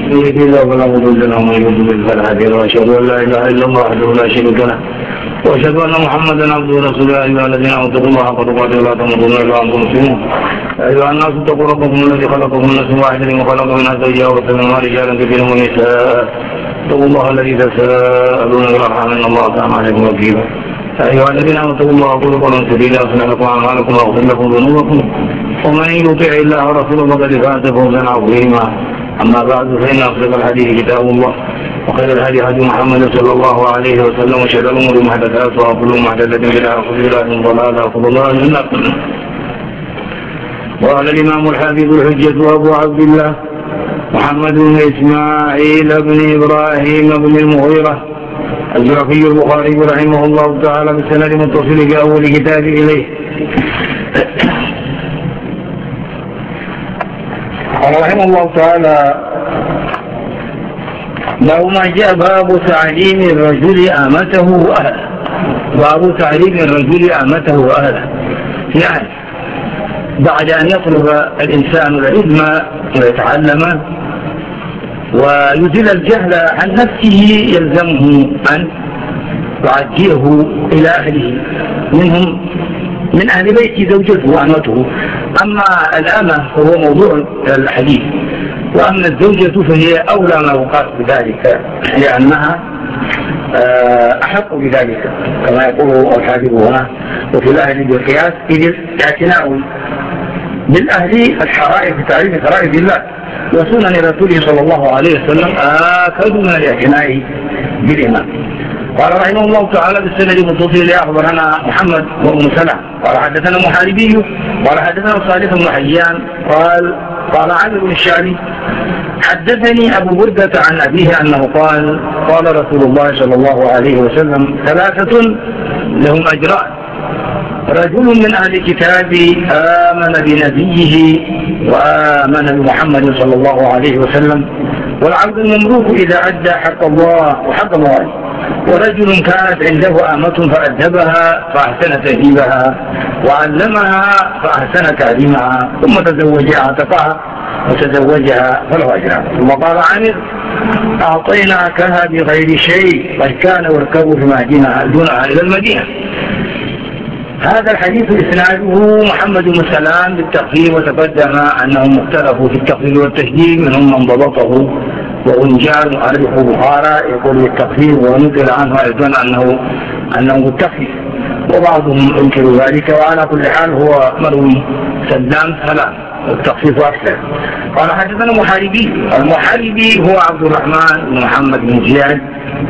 يهدي الله فلا مضل له ومن يضلل فلا هادي له واشهد ان لا اله الا الله وحده لا شريك له واشهد ان محمدا عبده ورسوله. يا ايها الذين امنوا اتقوا الله حق تقاته ولا تموتن الا وانتم مسلمون. يا ايها الناس اتقوا ربكم الذي خلقكم من نفس واحده وخلق منها زوجها وبث منهما رجالا كثيرا ونساء. اتقوا الله الذي تساءلون به والارحام ان الله كان عليكم رقيبا. يا ايها الذين امنوا اتقوا الله وقولوا قولا سديدا يصلح لكم اعمالكم ويغفر لكم ذنوبكم ومن يطع الله ورسوله فقد فاز فوزا عظيما. أما بعد فإن أصدق الحديث كتاب الله وخير الهدي هدي محمد صلى الله عليه وسلم وشر الأمور محدثاتها وكل محدثة بدعة وكل بدعة ضلالة وكل ضلالة في النار. قال الإمام الحافظ الحجة أبو عبد الله محمد بن إسماعيل بن إبراهيم بن المغيرة الجعفي البخاري رحمه الله تعالى بالسند المتصل في أول كتاب إليه. قال رحمه الله تعالى: لو ما جاء باب تعليم الرجل أمته وأهله. باب تعليم الرجل أمته وأهله، يعني بعد أن يطلب الإنسان العلم ويتعلم ويزيل الجهل عن نفسه يلزمه أن يعجله إلى أهله، منهم من أهل بيت زوجته وأمته. أما الأمة فهو موضوع الحديث، وأما الزوجة فهي أولى ما يقاس بذلك لأنها أحق بذلك كما يقول الحافظ هنا. وفي الأهل بالقياس إذ الاعتناء بالأهل الحرائر في تعليم فرائض الله وسنن رسوله صلى الله عليه وسلم آكد من الاعتناء بالإمام. قال رحمه الله تعالى بالسند المتصل أخبرنا محمد بن سلام قال حدثنا محاربي قال حدثنا صالح بن حيان قال عامر بن الشعبي حدثني أبو بردة عن أبيه أنه قال رسول الله صلى الله عليه وسلم: ثلاثة لهم أجران: رجل من أهل الكتاب آمن بنبيه وآمن بمحمد صلى الله عليه وسلم، والعبد المملوك إذا أدى حق الله وحق الله، ورجل كانت عنده آمة فأدبها فأحسن تأديبها وعلمها فأحسن تعليمها ثم تزوجها عتقها وتزوجها فله أجران. ثم قال عامر: أعطيناكها بغير شيء قد كان يركب في مهدنا دونها إلى المدينة. هذا الحديث إسناده محمد بن سلام بالتقديم، وتقدم أنهم اختلفوا في التقديم والتشديد، منهم من ضبطه وغنجان وأربح بخارى يقول بالتقديم، ونقل عنه أيضا أنه بالتخفيف، وبعضهم ينكر ذلك. وعلى كل حال هو مروي سلام سلام والتخفيف أكثر. قال حدثنا المحاربي هو عبد الرحمن بن محمد بن زياد،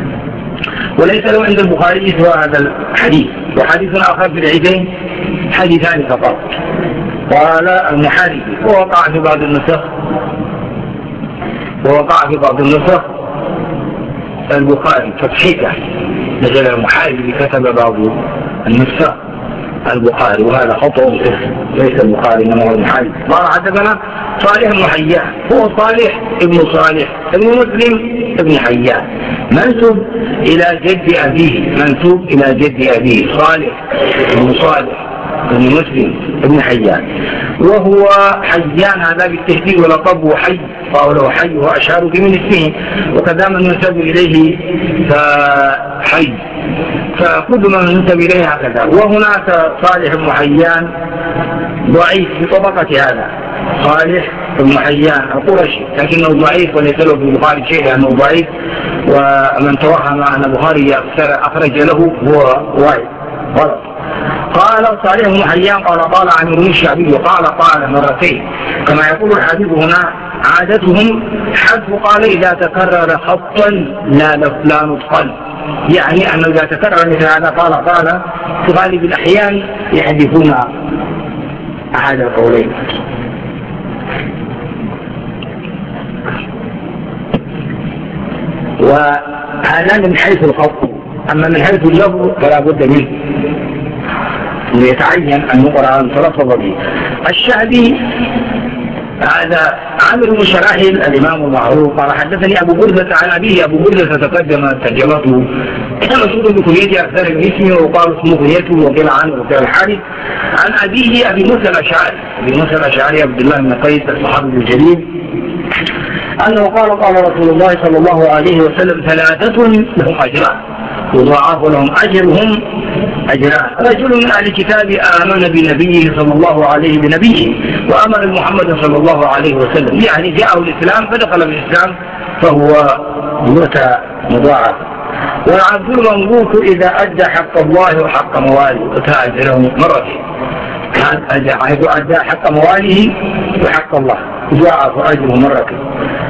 وليس له عند البخاري سوى هذا الحديث، وحديث آخر في العيدين حديثان فقط. قال المحاربي ووقع في بعض النسخ البخاري فتحيته نزل المحاربي كتب بعض النسخ البخاري، وهذا خطأ ليس البخاري انما هو المحاربي. قال حدثنا صالح بن حيان هو صالح ابن مسلم ابن حيان منسوب إلى جد أبيه صالح بن مسلم ابن حيان، وهو حيان هذا بالتهديد ولقبه حي، قالوا حي وأشار بمن اسمه، وكذا من ينسب إليه فحي، فكل من ينسب إليه هكذا. وهناك صالح بن حيان ضعيف بطبقة هذا صالح بن حيان القرشي، لكنه ضعيف وليس له في البخاري شيء لأنه ضعيف، ومن توهم أن البخاري أخرج له هو واحد غلط. قال صالح بن حيان قال عامر بن الشعبي قال مرتين، كما يقول الحديث هنا عادتهم حذف قال إذا تكرر خطا لا نطقا، يعني أنه إذا تكرر مثل هذا قال في غالب الأحيان يحذفون أحد القولين. وهذا من حيث الخط، أما من حيث اللفظ فلا بد منه ليتعين أن يقرأ أن تلفظ به. الشعبي هذا عامر بن شراحيل الإمام المعروف قال حدثني أبو بردة عن أبيه. أبو بردة تقدم ترجمته مشهور بكنيته أكثر من اسمه، وقال اسمه كنيته وقيل عنه وقيل الحارث. عن أبيه أبي موسى الأشعري عبد الله بن قيس الصحابي الجليل أنه قال رسول الله صلى الله عليه وسلم: ثلاثة لهم أجران يضاعف لهم أجرهم أجران: رجل من أهل الكتاب آمن بنبيه صلى الله عليه بنبيه وآمن بمحمد صلى الله عليه وسلم، يعني جاءه الإسلام فدخل بالإسلام فهو مضاعف. والعبد المملوك إذا أدى حق الله وحق مواله أجره مرتين، حيث أدى حق مواله وحق الله يضاعف أجره مرتين.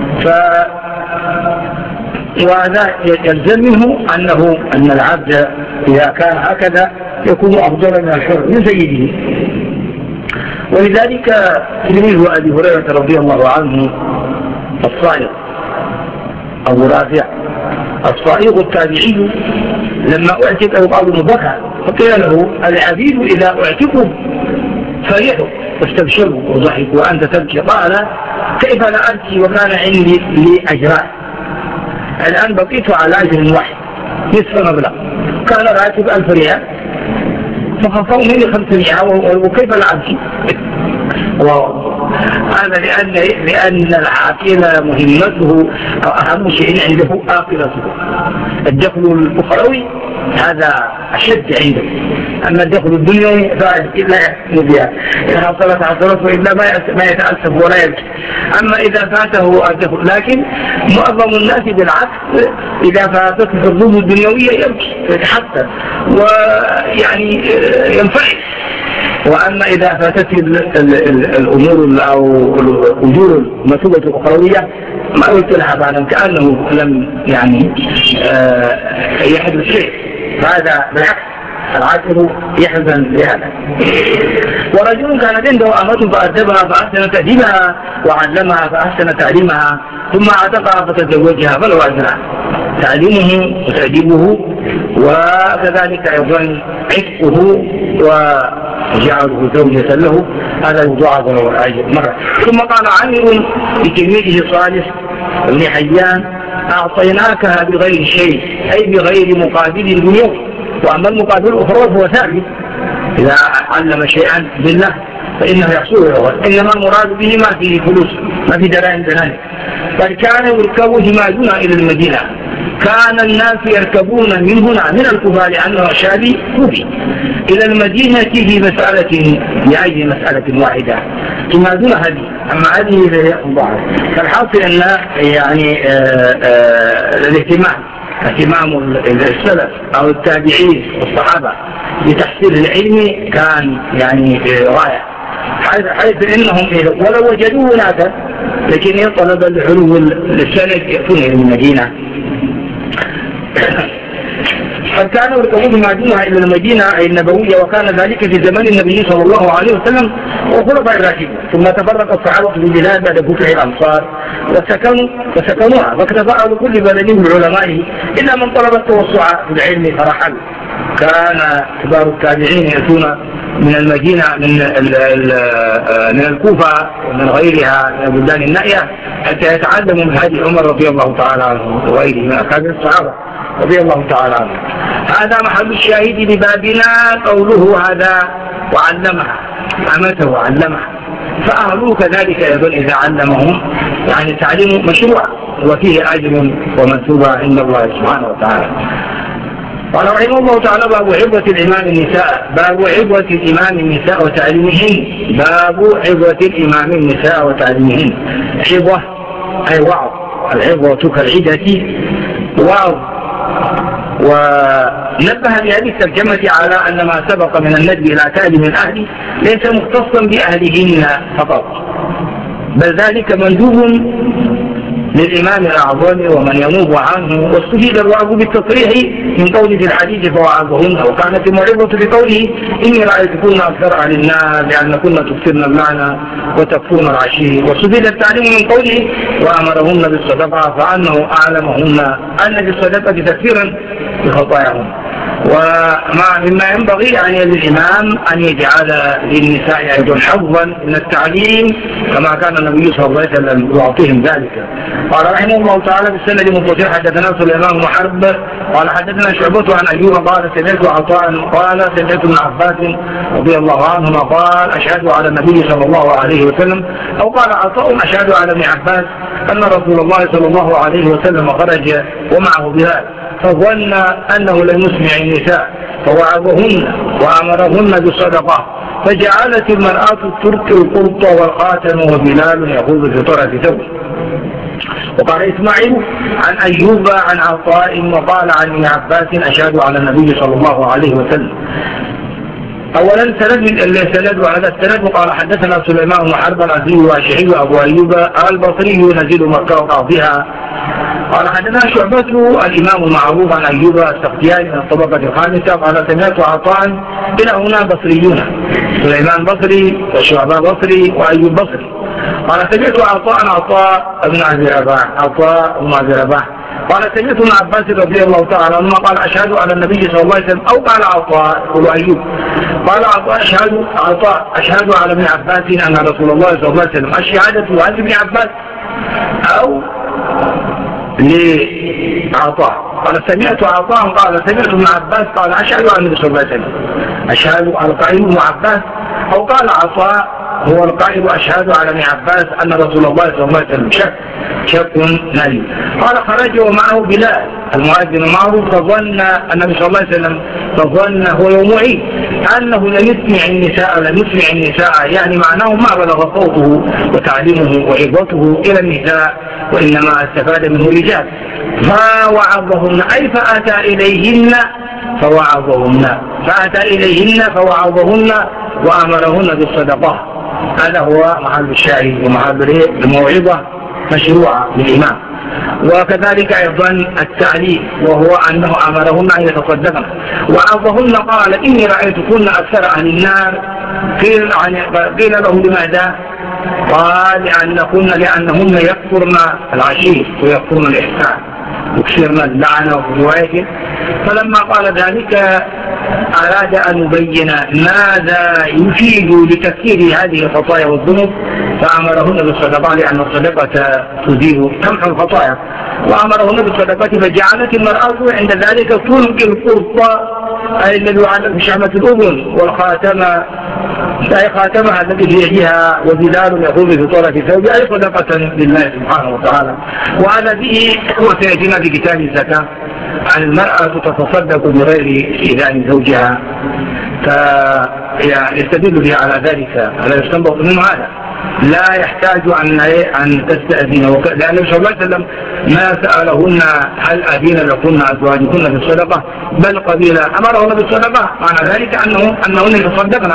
وهذا يلزم منه أن العبد إذا كان هكذا يكون أفضل من الحر من سيده. ولذلك تلميذ أبي هريرة رضي الله عنه الصائغ أبو رافع الصائغ التابعي لما أعتق أو بعض بكى فقيل له: العبيد إذا أعتقوا فرحوا واستبشروا وضحكوا وأنت تبكي. قال: كيف لا أبكي وكان عندي لأجران؟ الآن بقيت على أجر واحد نصف مبلغ، كان راتب 1000 ريال فخصوا مني 500 وكيف لا أبكي؟ هذا لأن العاقل مهمته أو أهم شيء عنده آقلته. الدخل الأخروي هذا أشد عنده، أما الدخل الدنيوي فإلا يحسن بها إن حصلت حصلته إلا ما يتأسف ولا يبكي. أما إذا فاته الدخل، لكن معظم الناس بالعكس إذا فاتته الظروف الدنيوية يبكي ويتحسن ويعني ينفعل. وأما إذا فاتت الأمور أو الأجور المثوبة الأخروية ما قلت لها بعد كأنه لم يعني يحدث شيء، فهذا بالعكس العاقل يحزن لهذا. ورجل كانت عنده أمة فأدبها فأحسن تأديبها وعلمها فأحسن تعليمها ثم اعتقها فتزوجها فلو أجرها تعليمه وتأديبه وكذلك أيضا عتقه وجعله زوجة له، هذا يضاعف له الأجر مرة. ثم قال عامر لتلميذه صالح بن حيان: أعطيناكها بغير شيء، أي بغير مقابل دنيوي، وأما المقابل الأخرى فهو ثابت. إذا علم شيئا بالله فإنه يحصل له، إنما المراد به ما فيه فلوس ما في دراهم ذلك. بل كان يركب همادنا إلى المدينة، كان الناس يركبون من هنا من الكفار لأنه شابي كوفي إلى المدينة في مسألة لأي مسألة واحدة همادنا هذه. أما هذه فهي ضعف. فالحاصل أن يعني اهتمام السلف أو التابعين والصحابة بتحصيل العلم كان يعني رائع، حيث إنهم ولو وجدوه هناك لكن طلب العلو للسند يأتون إلى المدينة. قد كانوا يركبون مدينة إلى المدينة النبوية، وكان ذلك في زمن النبي صلى الله عليه وسلم وخلفاء الراشدين. ثم تفرق الصحابة في البلاد بعد فتح الأمصار وسكنوها، وتفاءلوا كل بلد بعلمائه إلا من طلب التوسع في العلم فرحل. كان كبار التابعين يأتون من المدينة من الكوفة ومن غيرها من البلدان النائية حتى يتعلموا من هذه عمر رضي الله تعالى عنه وغيره من أكابر الصحابة رضي الله تعالى عنه. هذا محل الشاهد لبابنا قوله هذا وعلمها، أمته وعلمها، فأهلوا كذلك أيضا إذا علمهم يعني تعليم مشروع وفيه أجر ومثوبة عند الله سبحانه وتعالى. قال رحمه الله تعالى: باب عظة الإمام النساء. باب عظة الإمام النساء وتعليمهن. باب عظة الإمام النساء وتعليمهن. عظة أي وعظ، العظة كالعدة وعظ. ونبه بهذه الترجمة على أن ما سبق من الندب إلى تعليم الأهل ليس مختصا بأهلهن فقط، بل ذلك مندوب للإمام الأعظم ومن ينوب عنه. واستفيد الوعظ بالتصريح من قوله في الحديث فوعظهن، وكانت الموعظة بقوله: إني رأيتكن أكثر أهل النار لأنكن تكثرن اللعنة وتكفون العشير. واستفيد التعليم من قوله: وأمرهن بالصدقة فأنه أعلمهن أن بالصدقة تكثيرا بخطاياهم. ومما ينبغي يعني للإمام أن يجعل للنساء أيضا حظا من التعليم كما كان النبي صلى الله عليه وسلم يعطيهم ذلك. قال رحمه الله تعالى بالسند متصل: حدثنا سليمان بن حرب قال حدثنا شعبة عن أيوب قال سمعت عطاء قال سمعت ابن عباس رضي الله عنهما قال: أشهد على النبي صلى الله عليه وسلم، أو قال عطاء: أشهد على ابن عباس أن رسول الله صلى الله عليه وسلم خرج ومعه بلال، فظن أنه لم يسمع النساء فوعظهن وأمرهن بالصدقة، فجعلت المرأة ترك القرط والخاتم وبلال يخوض في طرف ثوبه. وقال إسماعيل عن أيوب عن عطاء وقال عن ابن عباس أشهد على النبي صلى الله عليه وسلم. أولا سند على السند. وقال حدثنا سليمان بن حرب العزي والشيخي وأبو أيوب البصري ينزل مكة وقاضيها. قال حدثنا شعبة الإمام المعروف عن أيوب السختياني من الطبقة الخامسة قال سمعت عطاء كلاهما بصريون، سليمان بصري وشعبة بصري وأيوب بصري. قال سمعت عطاء بن أبي رباح قال سمعت ابن عباس رضي الله تعالى عنهما قال أشهد على النبي صلى الله عليه وسلم، أو قال عطاء وأيوب قال عطاء أشهد على ابن عباس أن رسول الله صلى الله عليه وسلم. الشهادة عن ابن عباس أو لعطاء؟ قال سمعت عطاء قال سمعت ابن عباس قال أشهد على النبي صلى الله عليه وسلم. أشهد على القائل ابن عباس، أو قال عطاء هو القائل أشهد على ابن عباس أن رسول الله صلى الله عليه وسلم شك نبي. قال خرج ومعه بلال المؤذن معه، فظن النبي صلى الله عليه وسلم هو يوم عيد أنه لم يسمع النساء، يعني معناه ما بلغ صوته وتعليمه وعظته إلى النساء، وإنما استفاد منه الرجال. فوعظهن أي فأتى إليهن فوعظهن وأمرهن بالصدقة. هذا هو محل الشاهد ومحل الموعظة مشروعة للإمام. وكذلك أيضا التعليم، وهو أنه أمرهن أن يتصدقن. وعظهن قال إني رأيتكن أكثر أهل النار. قيل له لماذا؟ قال لأنهن يكفرن العشير ويكفرن الإحسان، يكثرن اللعنة وفي رواية. فلما قال ذلك أراد أن يبين ماذا يفيد لتكثير هذه الخطايا والذنوب، فأمرهن بالصدقة لأن الصدقة تزيل تمحو الخطايا، وأمرهن بالصدقة. فجعلت المرأة عند ذلك تلقي القرط أي الذي يعلق بشحمة الأذن، خاتمها الذي في يدها، وبلال يقوم في طرف ثوبه أي صدقة لله سبحانه وتعالى. وهذا به وسيأتينا في كتاب الزكاة عن المرأة تتصدق بغير استئذان زوجها، فيستدل به على ذلك. هذا يستنبط منه هذا لا يحتاج أن تستأذن، لأن النبي صلى الله عليه وسلم ما سألهن هل أذين لكن أزواجكن بالصدقة، بل قبيل أمرهن بالصدقة، معنى ذلك أنهن يتصدقن،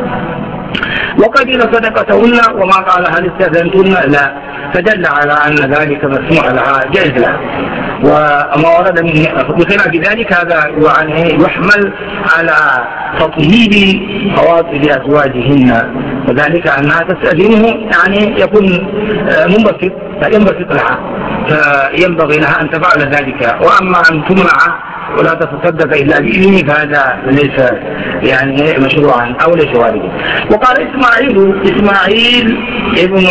وقبيل صدقتهن. وما قال هل استأذنتن لا، فدل على أن ذلك مسموح لها جائز لها. وما ورد بخلاف ذلك هذا يحمل على تطهير خواطر أزواجهن، وذلك أنها تستأذنه يعني يكون ينبسط لها، فينبغي لها أن تفعل ذلك. وأما أن تمنع ولا تتصدق إلا بإذنه فهذا ليس يعني مشروعا أو ليس واردا. وقال إسماعيل ابن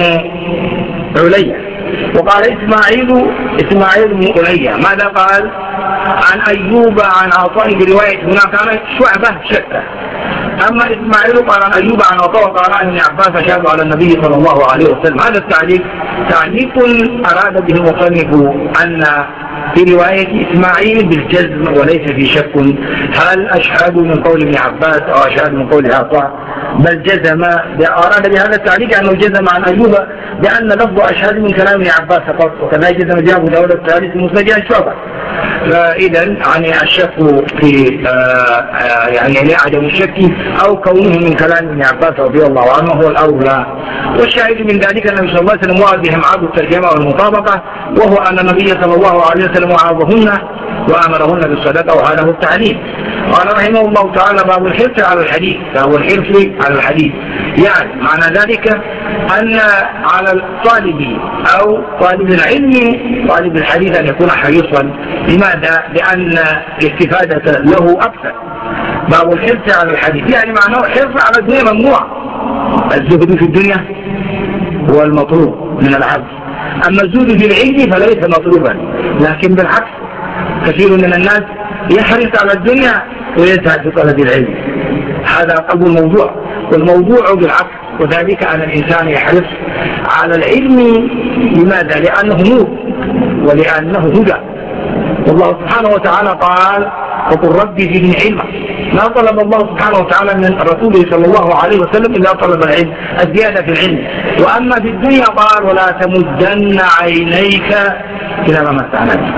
عليا، وقال إسماعيل بن عليا ماذا قال؟ عن أيوب عن عطاء برواية هنا كانت شعبة شتى. أما إسماعيل قال عن أيوب عن عطاء قال عن ابن عباس أشهد على النبي صلى الله عليه وسلم. هذا تعليق أراد به المصنف أن في رواية إسماعيل بالجزم وليس في شك هل أشهد من قول ابن عباس أو أشهد من قول عطاء، بل جزم. أراد بهذا التعليق أنه جزم عن أيوب بأن لفظ أشهد من كلام ابن عباس فقط، وكذا جزم جابه دولة الثالث المسند عن شعبة. فإذا يعني الشك في يعني عدم الشك أو كونه من كلام ابن عباس رضي الله عنه هو الأولى. والشاهد من ذلك أن النبي صلى الله عليه وسلم وعد بهم عبد الترجمة والمطابقة، وهو أن النبي صلى الله عليه وسلم وعظهن وأمرهن بالصدقة، وهذا هو التعليم. قال رحمه الله تعالى باب الحرص على الحديث، فهو الحرص على الحديث يعني معنى ذلك أن على الطالب أو طالب العلم طالب الحديث أن يكون حريصا. لماذا؟ لأن الاستفادة له أكثر. باب الحرص على الحديث يعني معناه حرص على الدنيا ممنوع، الزهد في الدنيا هو المطلوب من العبد، أما الزهد في العلم فليس مطلوبا، لكن بالعكس كثير من الناس يحرص على الدنيا ويزهد في طلب العلم. هذا قلب الموضوع، والموضوع بالعكس، وذلك أن الإنسان يحرص على العلم. لماذا؟ لأنه نور ولأنه هدى. والله سبحانه وتعالى قال وقل ربي زدني علما. ما طلب الله سبحانه وتعالى من رسوله صلى الله عليه وسلم إلا طلب العلم، الزيادة في العلم. وأما في الدنيا قال ولا تمدن عينيك إلى ما متعنا.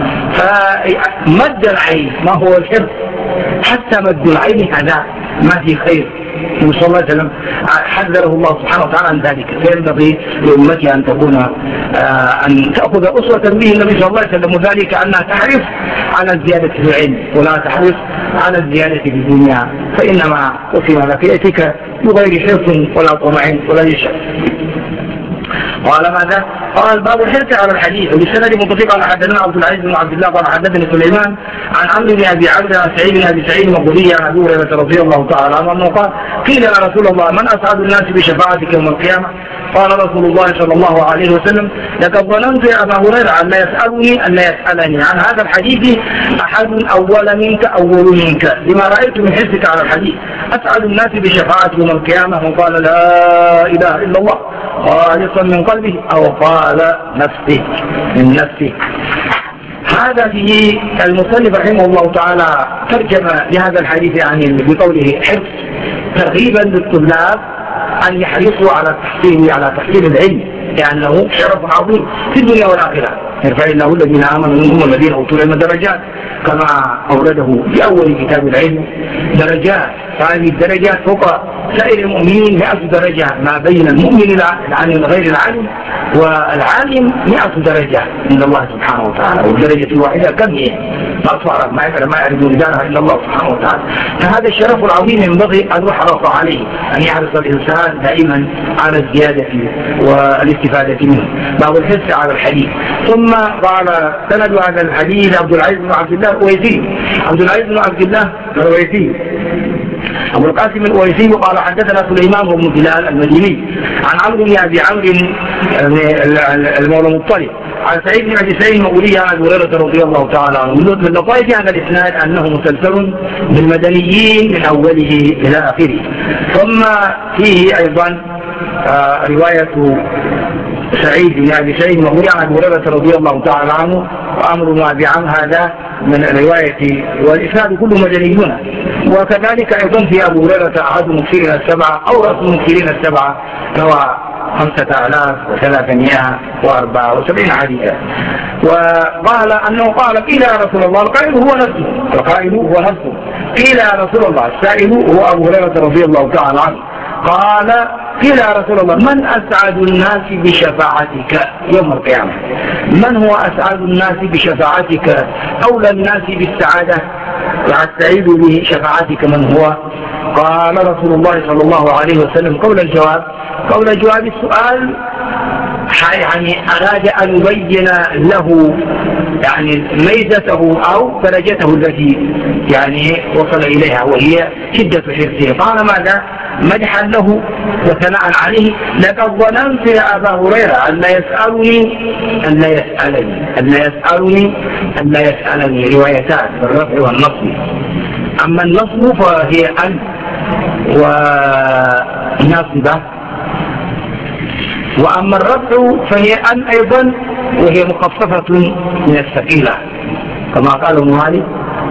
فمد العين ما هو الحرص، حتى مد العين هذا ما في خير. النبي صلى الله عليه وسلم حذره الله سبحانه وتعالى عن ذلك. فينبغي لأمتي أن تكون أن تأخذ أسوة به النبي صلى الله عليه وسلم، وذلك أنها تحرص على الزيادة في العلم ولا تحرص على الزيادة في الدنيا، فإنما قسم لك يأتيك بغير حرص ولا طمع ولا يشاء. قال ماذا؟ قال باب الحرص على الحديث. وبالسند متصل قال حدثنا عبد العزيز بن عبد الله قال حدثني سليمان عن عمرو بن ابي عبد عن سعيد بن ابي سعيد المقبري عن ابي هريره رضي الله تعالى عنه انه قال قيل يا رسول الله من اسعد الناس بشفاعتك يوم القيامه؟ قال رسول الله صلى الله عليه وسلم لقد ظننت يا ابا هريره ان لا يسالني ان لا يسالني عن هذا الحديث احد اول منك لما رايت من حرصك على الحديث. اسعد الناس بشفاعتك يوم القيامه من قال لا اله الا الله خالصا من قلبه او قال نفسه من نفسه. هذا فيه المصنف رحمه الله تعالى ترجم لهذا الحديث يعني بقوله حرص ترغيبا للطلاب أن يحرصوا على تحصيل العلم، لأنه شرف عظيم في الدنيا والآخرة. يرفع الله الذين آمنوا منهم والذين أوتوا العلم درجات، كما أورده في أول كتاب العلم درجات. هذه الدرجات فوق سائر المؤمنين 100 درجة، ما بين المؤمن العالم غير العالم والعالم 100 درجة عند الله سبحانه وتعالى. والدرجة الواحدة كم هي؟ ما يعرف رجالها إلا الله سبحانه وتعالى. فهذا الشرف العظيم ينبغي أن يحرص عليه، أن يحرص الإنسان دائما على الزيادة والاستفادة منه. باب الحرص على الحديث. ثم قال سند هذا الحديث عبد العزيز بن عبد الله الأويسي. عبد العزيز بن عبد الله الأويسي أبو القاسم الأويسي قال حدثنا سليمان بن بلال المديني عن عمرو بن أبي عمرو المولى المطلب عن سعيد بن أبي سعيد المقبري عن أبي هريرة رضي الله تعالى عنه. من لطائف هذا الإسناد أنه مسلسل بالمدنيين من أوله إلى آخره. ثم فيه أيضا رواية سعيد بن أبي سعيد المقبري عن أبي هريرة رضي الله تعالى عنه وأمر بن أبي عمرو هذا من الرواية والإسناد كله مدنيون. وكذلك أيضا في أبو هريرة أحد المكثرين السبعة أو رأس المكثرين السبعة روى 5374 حديثا. وقال أنه قال قيل يا رسول الله القائل هو نفسه قيل يا رسول الله السائل هو أبو هريرة رضي الله تعالى عنه قال قيل يا رسول الله من أسعد الناس بشفاعتك يوم القيامة؟ من هو أسعد الناس بشفاعتك؟ أولى الناس بالسعادة والسعيد بشفاعتك من هو؟ قال رسول الله صلى الله عليه وسلم قول الجواب السؤال يعني أراد أن يبين له يعني ميزته أو درجته التي يعني وصل إليها وهي شدة حرصه. قال ماذا؟ مدحا له وثناء عليه لقد ظننت يا أبا هريرة أن لا يسألني روايتان بالرفع والنصب. أما النصب فهي أن وناصبة، وأما الرفع فهي أن أيضا وهي مخففة من الثقيلة كما قال ابن مالك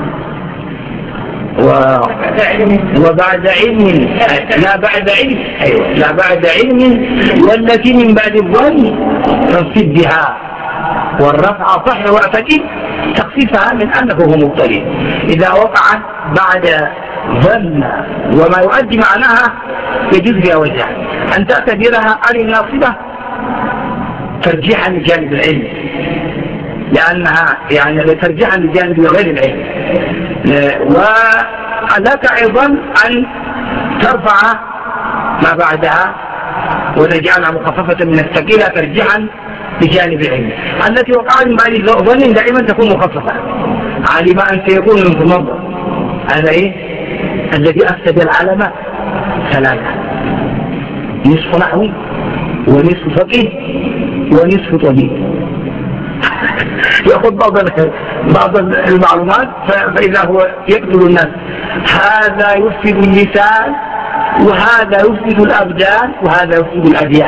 وبعد علم لا بعد علم والتي من بعد الظن فانصب بها. والرفع صح واعتقد تخفيفها من أنه هو مبتدئ إذا وقعت بعد ظن وما يؤدي معناها يجوز بها وجه أن تعتبرها الناصبة ترجيحا لجانب العلم، لأنها يعني ترجيحا لجانب غير العلم. ولك أيضا أن ترفع ما بعدها وتجعلها مخففة من الثقيلة ترجيحا بجانب العلم. التي وقعت من بعد ظن دائما تكون مخففة. علم أن سيكون من المنظر هذا الذي أفسد العلماء ثلاثة: نصف نحوي ونصف فقيه ونصف طبيب. يأخذ بعض المعلومات فإذا هو يقتل الناس. هذا يفسد اللسان وهذا يفسد الأبدان وهذا يفسد الأديان.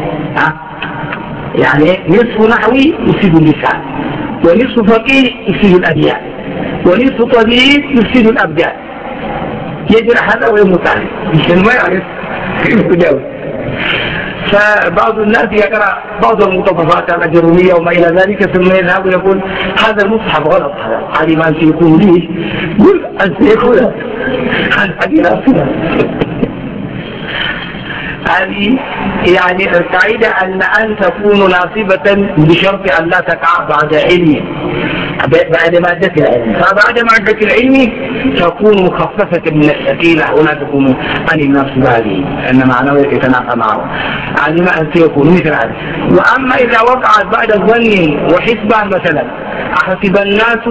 يعني نصف نحوي يفسد اللسان، ونصف فقيه يفسد الأديان، ونصف طبيب يفسد الأبدان. يجرح هذا ويموت عليه مش ما يعرف كيف يجاوب. فبعض الناس يقرأ بعض المقتطفات الأجرومية وما إلى ذلك ثم يذهب ويقول هذا المصحف غلط، هذه ما سيكون لي قل أن سيكون هذه لا. هذه يعني القاعدة أن تكون ناصبة بشرط أن لا تقع بعد علم، بعد مادة العلم. فبعد مادة العلم تكون مخففة من الثقيلة ولا تكون عن النفس هذه، أن معناه يتنافى معه. علم أن سيكون مثل هذا. وأما إذا وقعت بعد الظن وحسبان مثلا، أحسب الناس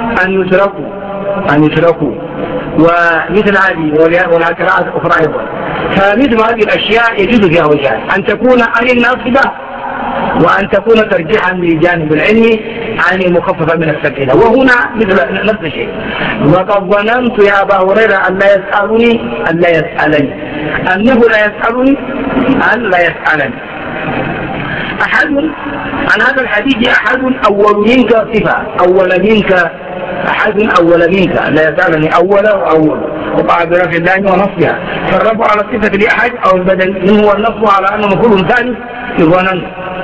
أن يتركوا ومثل هذه ولا قراءة أخرى أيضا. فمثل هذه الأشياء يجوز فيها وجهان، أن تكون عن الناصبة وأن تكون ترجيحا لجانب العلم عن المخففة من الثقيلة. وهنا مثل نفس الشيء. وقد ظننت يا أبا هريرة أن لا يسألني أنه لا يسألني أن لا يسألني أحد عن هذا الحديث، أحد أول منك صفة، أحد أول منك لا يسألني أول وقع برفع اللام ونصبها، فالرفع على الصفة لأحد أو البدل منه والنصب على أنه مفعول ثاني ظننت.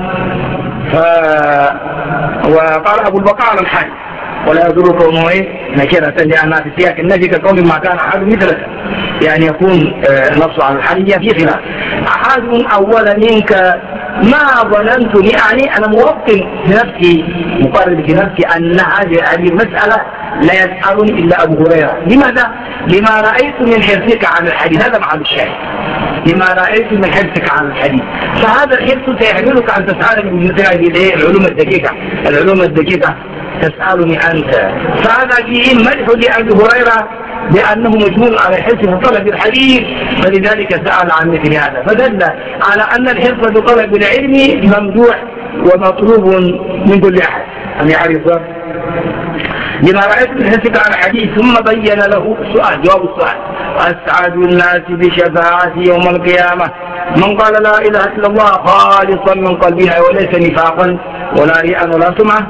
وقال أبو البقاء على الحال ولا يدر كونه نكرة لأنها في سياق النفي كقول ما كان أحد مثلك، يعني يكون نص على الحالية في خلاف. أحد أول منك ما ظننت، يعني أنا موطن في نفسي مقرر في نفسي أن هذه المسألة لا يسألني إلا أبو هريرة. لماذا؟ لما رأيت من حرصك عن الحديث، هذا محل الشاهد، لما رأيت من حرصك عن الحديث. فهذا الحرص سيحملك أن تسألني مثل هذه العلوم الدقيقة تسألني أنت. فهذا فيه مدح لأبي هريرة بأنه مجنون على حرص في طلب الحديث، فلذلك سأل عن مثل هذا، فدل على أن الحرص بطلب العلم ممدوح ومطلوب من كل أحد أن يعرف. لما رأيت من حرصك على الحديث، ثم بين له السؤال، جواب السؤال: أسعد الناس بشفاعتي يوم القيامة من قال لا إله إلا الله خالصا من قلبها وليس نفاقا ولا رياء ولا سمعة،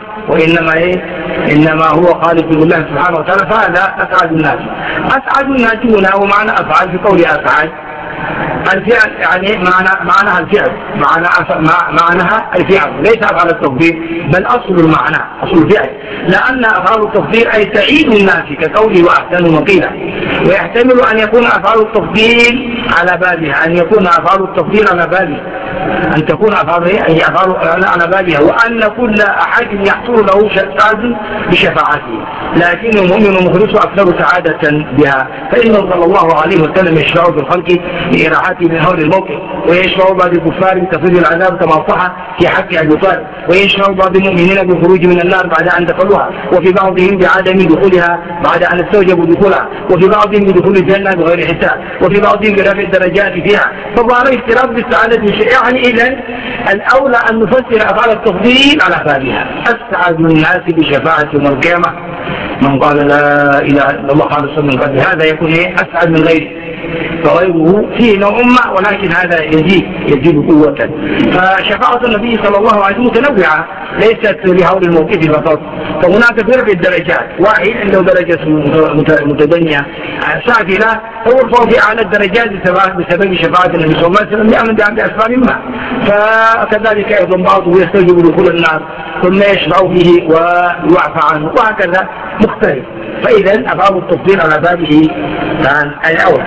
إنما هو خالص بالله سبحانه وتعالى، فهذا أسعد الناس. أسعد الناس هنا ومعنى أفعال في قول أسعد الفعل، يعني معناها الفعل، معناها الفعل ليس أفعال التفضيل، بل أصل المعنى أصل الفعل، لأن أفعال التفضيل أي سعيد الناس كقوله وأحسن مقيلا. ويحتمل أن يكون أفعال التفضيل على بابها، أن يكون أفعال التفضيل على بابها، أن تكون أفعاله أي أفعال على بابها، وأن كل أحد يحصل له سعادة بشفاعته، لكن المؤمن المخلص أكثر سعادة بها. فإنه صلى الله عليه وسلم يشفع في الخلق بإراحته من هول الموقف، ويشفع بعض الكفار بتخفيف العذاب كما صح في حق أبي طالب، ويشفع بعض المؤمنين بالخروج من النار بعد أن دخلوها، وفي بعضهم بعدم دخولها بعد أن استوجبوا دخولها، وفي بعضهم بدخول الجنة بغير حساب، وفي بعضهم برفع الدرجات فيها. فظهر اشتراك بالسعادة يعني إذن الأولى أن نفسر أفعال التفضيل على بابها. أسعد الناس بشفاعة يوم القيامة من قال لا إله إلا الله خالصا من قلبه، هذا يكون أسعد من غيره، فغيره فيه نوع ما، ولكن هذا يزيد قوة. فشفاعة النبي صلى الله عليه وسلم متنوعة، ليست لهول الموقف فقط، فهناك فرق الدرجات. واحد عنده درجة متدنية سافلة هو في أعلى الدرجات بسبب شفاعة النبي صلى الله عليه وسلم لأن بأسباب ما، فكذلك أيضا بعضه يستوجب دخول النار ثم يشفع به ويعفى عنه، وهكذا مختلف. فإذا أفعال التفضيل على بابه كان الأولى.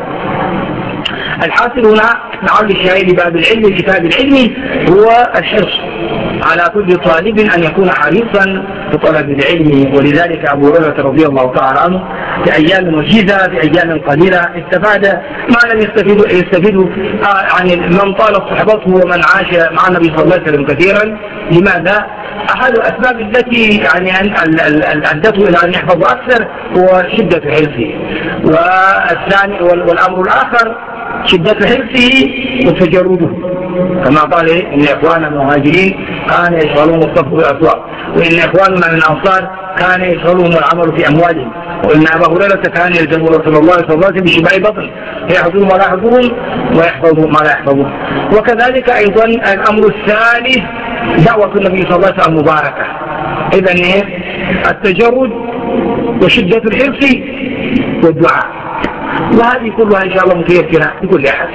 الحاصل هنا نعود الشاهد لباب العلم كتاب العلم هو الحرص على كل طالب أن يكون حريصا في طلب العلم. ولذلك أبو هريرة رضي الله تعالى عنه في أيام وجيزة في أيام قليلة استفاد ما لم يستفيد عن من طالت صحبته ومن عاش مع النبي صلى الله عليه وسلم كثيرا. لماذا؟ أحد الأسباب التي يعني أدته إلى أن يحفظ أكثر هو شدة حرصه، والثاني والأمر الآخر شدة حرصه وتجرده، كما قال إن إخواننا المهاجرين كانوا يشغلون الصف بالأسواق، وإن إخواننا من الأنصار كان يشغلهم العمل في أموالهم، وإن أبا هريرة كان يلزم رسول الله صلى الله عليه وسلم بشبع بطن فيحفظون ما لا يحفظون ويحفظوا ما لا يحفظون. وكذلك أيضا الأمر الثالث دعوة النبي صلى الله عليه وسلم مباركة. إذن التجرد وشدة الحرص والدعاء، وهذه كلها إن شاء الله متيسرة لكل أحد.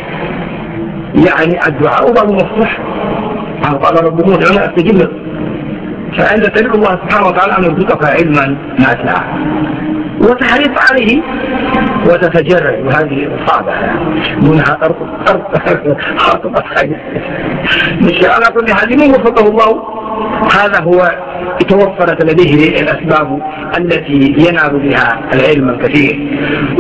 يعني الدعاء باب مفتوح، قال ربكم ادعوني أستجب لكم، فأنت تدعو الله سبحانه وتعالى أن يرزقك علما نافعا وتحرص عليه وتتجرد، وهذه صعبة منها خاطبة حاجة إن شاء الله. كل هذه من وفقه الله هذا هو توفرت لديه الأسباب التي ينال بها العلم الكثير.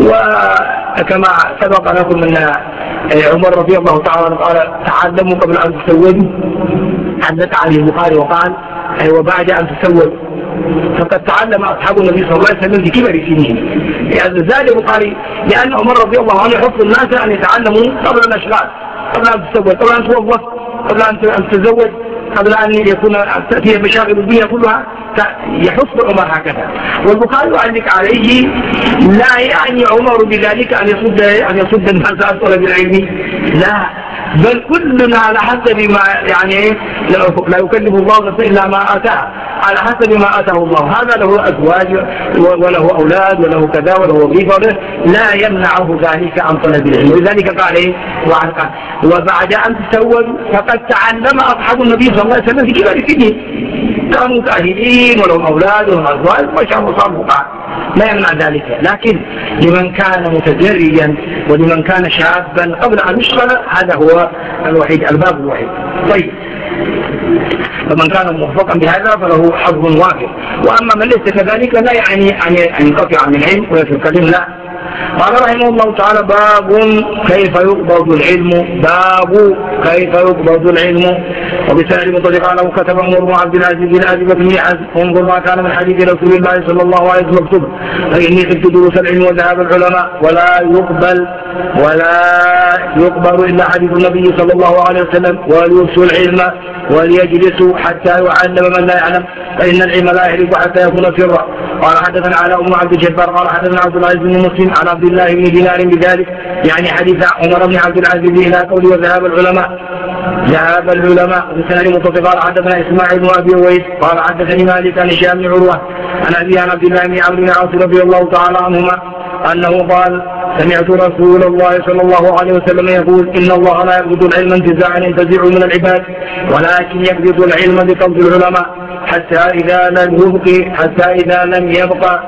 وكما سبق لكم أن عمر رضي الله تعالى قال تعلموا قبل أن تسودوا، حدث عليه البخاري وقال وبعد أن تسودوا، فقد تعلم أصحاب النبي صلى الله عليه وسلم بكبر سنين. يعني زاد البخاري لأن عمر رضي الله عنه يحث الناس أن يتعلموا قبل الأشغال، قبل أن تسود، قبل أن توظف، قبل أن تتزوج، قبل أن يكون تأتي مشاغل الدنيا كلها، يحث عمر هكذا. والبخاري يعلق عليه لا يعني عمر بذلك أن يصد الناس عن طلب العلم، لا، بل كلنا على حسب ما يعني لا يكلف الله نفسا إلا ما آتاه، على حسب ما آتاه الله. هذا له أزواج وله أولاد وله كذا وله وظيفة، لا يمنعه ذلك عن طلب العلم. لذلك قال وبعد أن تسود فقد تعلم أصحاب النبي صلى الله عليه وسلم في كبار سنين، كانوا متأهلين ولهم أولاد ولهم أزواج ما شاء الله صاروا فقهاء، لا يمنع ذلك. لكن لمن كان متجريا ولمن كان شابا قبل أن يشغل هذا هو الوحيد، الباب الوحيد. طيب، فمن كان موفقا بهذا فله حظ وافر. وأما من ليس كذلك لا يعني أن ينقطع عن العلم ويتكلم، لا. قال رحمه الله تعالى باب كيف يقبض العلم، باب كيف يقبض العلم. وبسائر مطلق له كتب عمر بن عبد العزيز بن أبي بن حزم انظر ما كان من حديث رسول الله صلى الله عليه وسلم مكتوب فإني خفت دروس العلم وذهاب العلماء ولا يقبل إلا حديث النبي صلى الله عليه وسلم وليرسوا العلم وليجلسوا حتى يعلم من لا يعلم فإن العلم لا يهلك حتى يكون سرا. قال حدثنا علاء بن عبد الجبار قال حدثنا عبد العزيز بن مسلم عن عبد الله بن دينار بذلك، يعني حديث عمر بن عبد العزيز إلى قول وذهاب العلماء بسند متصل. قال حدثنا اسماعيل بن ابي اويس قال حدثني مالك عن هشام بن عروه عن ابي عن عبد الله بن عمرو بن عاص رضي الله تعالى عنهما انه قال سمعت رسول الله صلى الله عليه وسلم يقول ان الله لا يقبض العلم انتزاعا ينتزعه من العباد ولكن يقبض العلم بقبض العلماء حتى اذا لم يبقى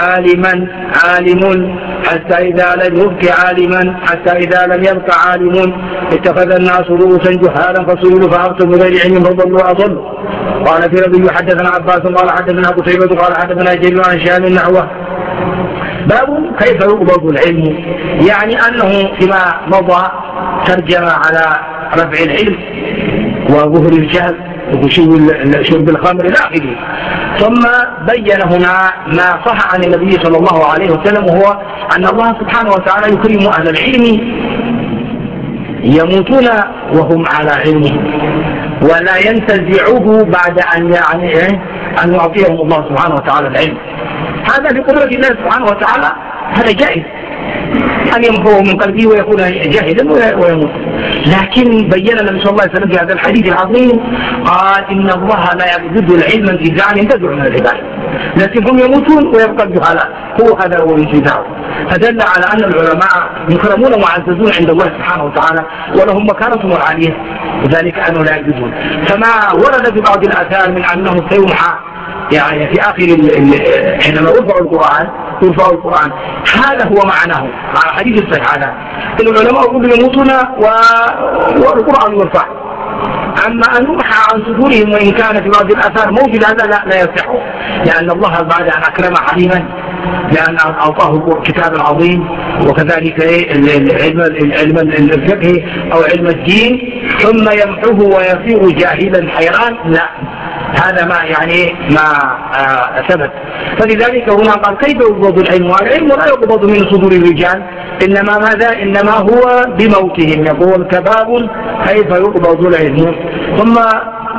عالم اتخذ الناس رؤوسا جهالا فصلوا فأبصوا بغير علم فضلوا أضلوا. قال في ربي حدثنا عباس قال حدثنا قتيبة قال حدثنا جرير عن هشام نحوه. باب كيف يقبض العلم، يعني أنه فيما مضى ترجم على رفع العلم وظهر الجهل وشرب الخمر إلى آخره، ثم بين هنا ما صح عن النبي صلى الله عليه وسلم، وهو أن الله سبحانه وتعالى يكرم أهل العلم يموتون وهم على علمه ولا ينتزعه بعد أن يعطيهم الله سبحانه وتعالى العلم. هذا بقدرة الله سبحانه وتعالى، هذا جائز أن يمحوه من قلبه ويكون جاهلا ويموت. لكن بين النبي صلى الله عليه وسلم في هذا الحديث العظيم قال إن الله لا يقبض العلم انتزاعا ينتزع من العباد، لكن هم يموتون ويبقى الجهلاء، هذا هو الانتزاع. فدل على أن العلماء مكرمون ومعززون عند الله سبحانه وتعالى ولهم مكانة عالية، وذلك أنه لا يقبضون. فما ورد في بعض الآثار من أنه سيمحى يعني في آخر حينما يرفع القرآن، هذا هو معناه مع حديث الصحيح هذا، إن العلماء كلهم يموتون والقرآن يرفع. أما أن يمحى عن صدورهم وإن كان في بعض الآثار موجود هذا لا يصح، لأن الله بعد أن أكرم حليما لأن أعطاه الكتاب العظيم وكذلك علم الفقه أو علم الدين ثم يمحوه ويصير جاهلا حيران، لا، هذا ما ثبت. فلذلك هنا قال كيف يقبض العلم، والعلم لا يقبض من صدور الرجال إنما هو بموتهم. يقول كباب كيف يقبض العلم. ثم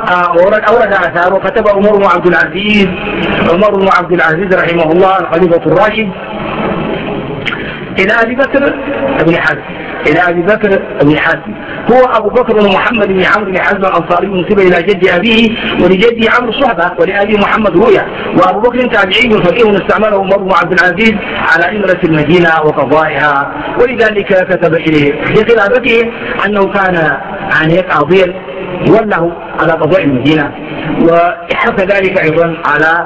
أورد آثار وكتب عمر بن عبد العزيز رحمه الله الخليفة الراشد إلى أبي بكر بن حزم هو أبو بكر بن محمد بن عمرو بن حزم الأنصاري منسوب إلى جد أبيه ولجد عمرو صحبة ولأبي محمد رؤيا. وأبو بكر تابعي فقيه استعمله عمر بن عبد العزيز على إمرة المدينة وقضائها، ولذلك كتب إليه بخلافته أنه كان قاضيا وله على قضاء المدينة، وحكى ذلك أيضا على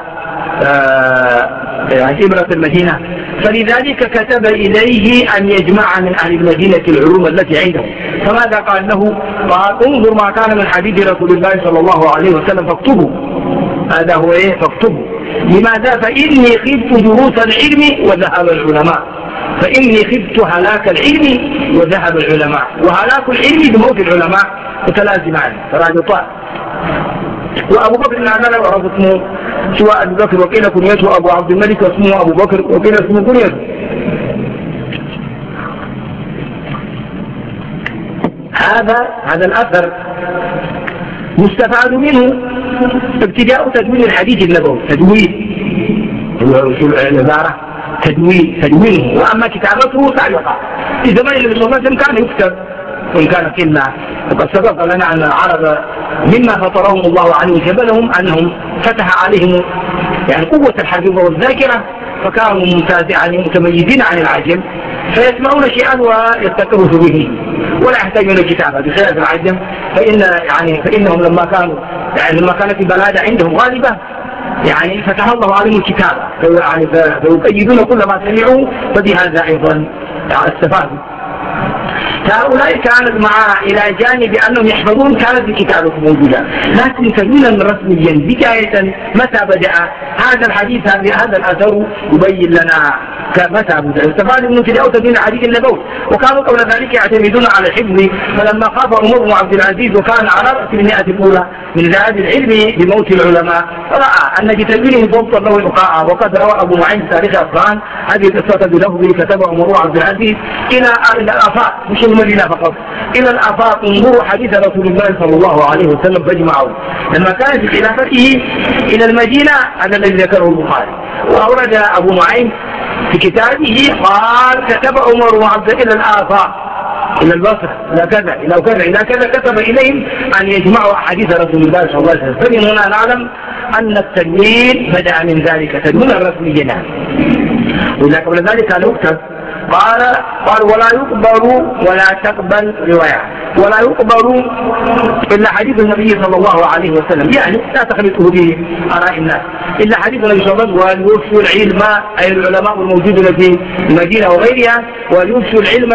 إمرة المدينة، فلذلك كتب إليه أن يجمع من أهل المدينة العلوم التي عنده. فماذا قال له؟ قال انظر ما كان من حديث رسول الله صلى الله عليه وسلم فاكتبه. هذا هو فاكتبه. لماذا؟ فإني خفت دروس العلم وذهب العلماء، فإني خفت هلاك العلم وذهب العلماء، وهلاك العلم بموت العلماء متلازمان ترادفان. وأبو بكر هذا له اسمه سواء أبو بكر وقيل كنيته أبو عبد الملك واسمه أبو بكر وقيل اسمه كنيته. هذا الأثر يستفاد منه ابتداء تدوين الحديث النبوي، العبارة تدوينه، وأما كتابته سابقة في زمان النبي صلى الله عليه وسلم كان يكتب وإن كان قلة. وقد سبق لنا أن العرب مما فطرهم الله عليه وجبلهم أنهم فتح عليهم قوة الحفظ والذاكرة، فكانوا متميزين عن العجم، فيسمعون شيئا ويستقروا به ولا يحتاجون الكتابة بخلاف العجم. فإنهم لما كانت البلاد عندهم غالبة فتح الله عليهم الكتابة، فيقيدون كل ما سمعوا، فبهذا أيضا استفادوا. هؤلاء كانت مع إلى جانب أنهم يحفظون كانت الكتابة موجودة، لكن تدوينا رسميا بداية متى بدأ هذا الحديث، هذا الأثر يبين لنا متى بدأ. استفاد من ابتداء تدوين الحديث النبوي، وكانوا قبل ذلك يعتمدون على الحفظ. فلما خاف عمر بن عبد العزيز وكان على رأس المئة الأولى من ذهاب العلم بموت العلماء، رأى أن بتدوينه ضبط له الوقاء. وقد روى أبو معين تاريخ أصفهان هذه القصة بلفظه كتبه عمر بن عبد العزيز إلى الآفاق، مش المدينة فقط، إلى الآفاق انظروا حديث رسول الله صلى الله عليه وسلم فاجمعوا. لما كانت في خلافته إلى المدينة، هذا الذي ذكره البخاري. وأورد أبو معين في كتابه قال كتب عمر وعبد إلى الآفاق، إلى البصرة، إلى كذا كتب إليهم أن يجمعوا أحاديث رسول الله صلى الله عليه وسلم. فمن هنا نعلم أن التدوين بدأ من ذلك تدوين الرسميين. وإذا قبل ذلك نكتب قال ولا يقبل ولا تقبل رواية، ولا يقبل إلا حديث النبي صلى الله عليه وسلم، لا تخلطه به آراء الناس، إلا حديث النبي صلى الله عليه وسلم. وليفشوا العلم أي العلماء الموجودون في المدينة وغيرها، وليفشوا العلم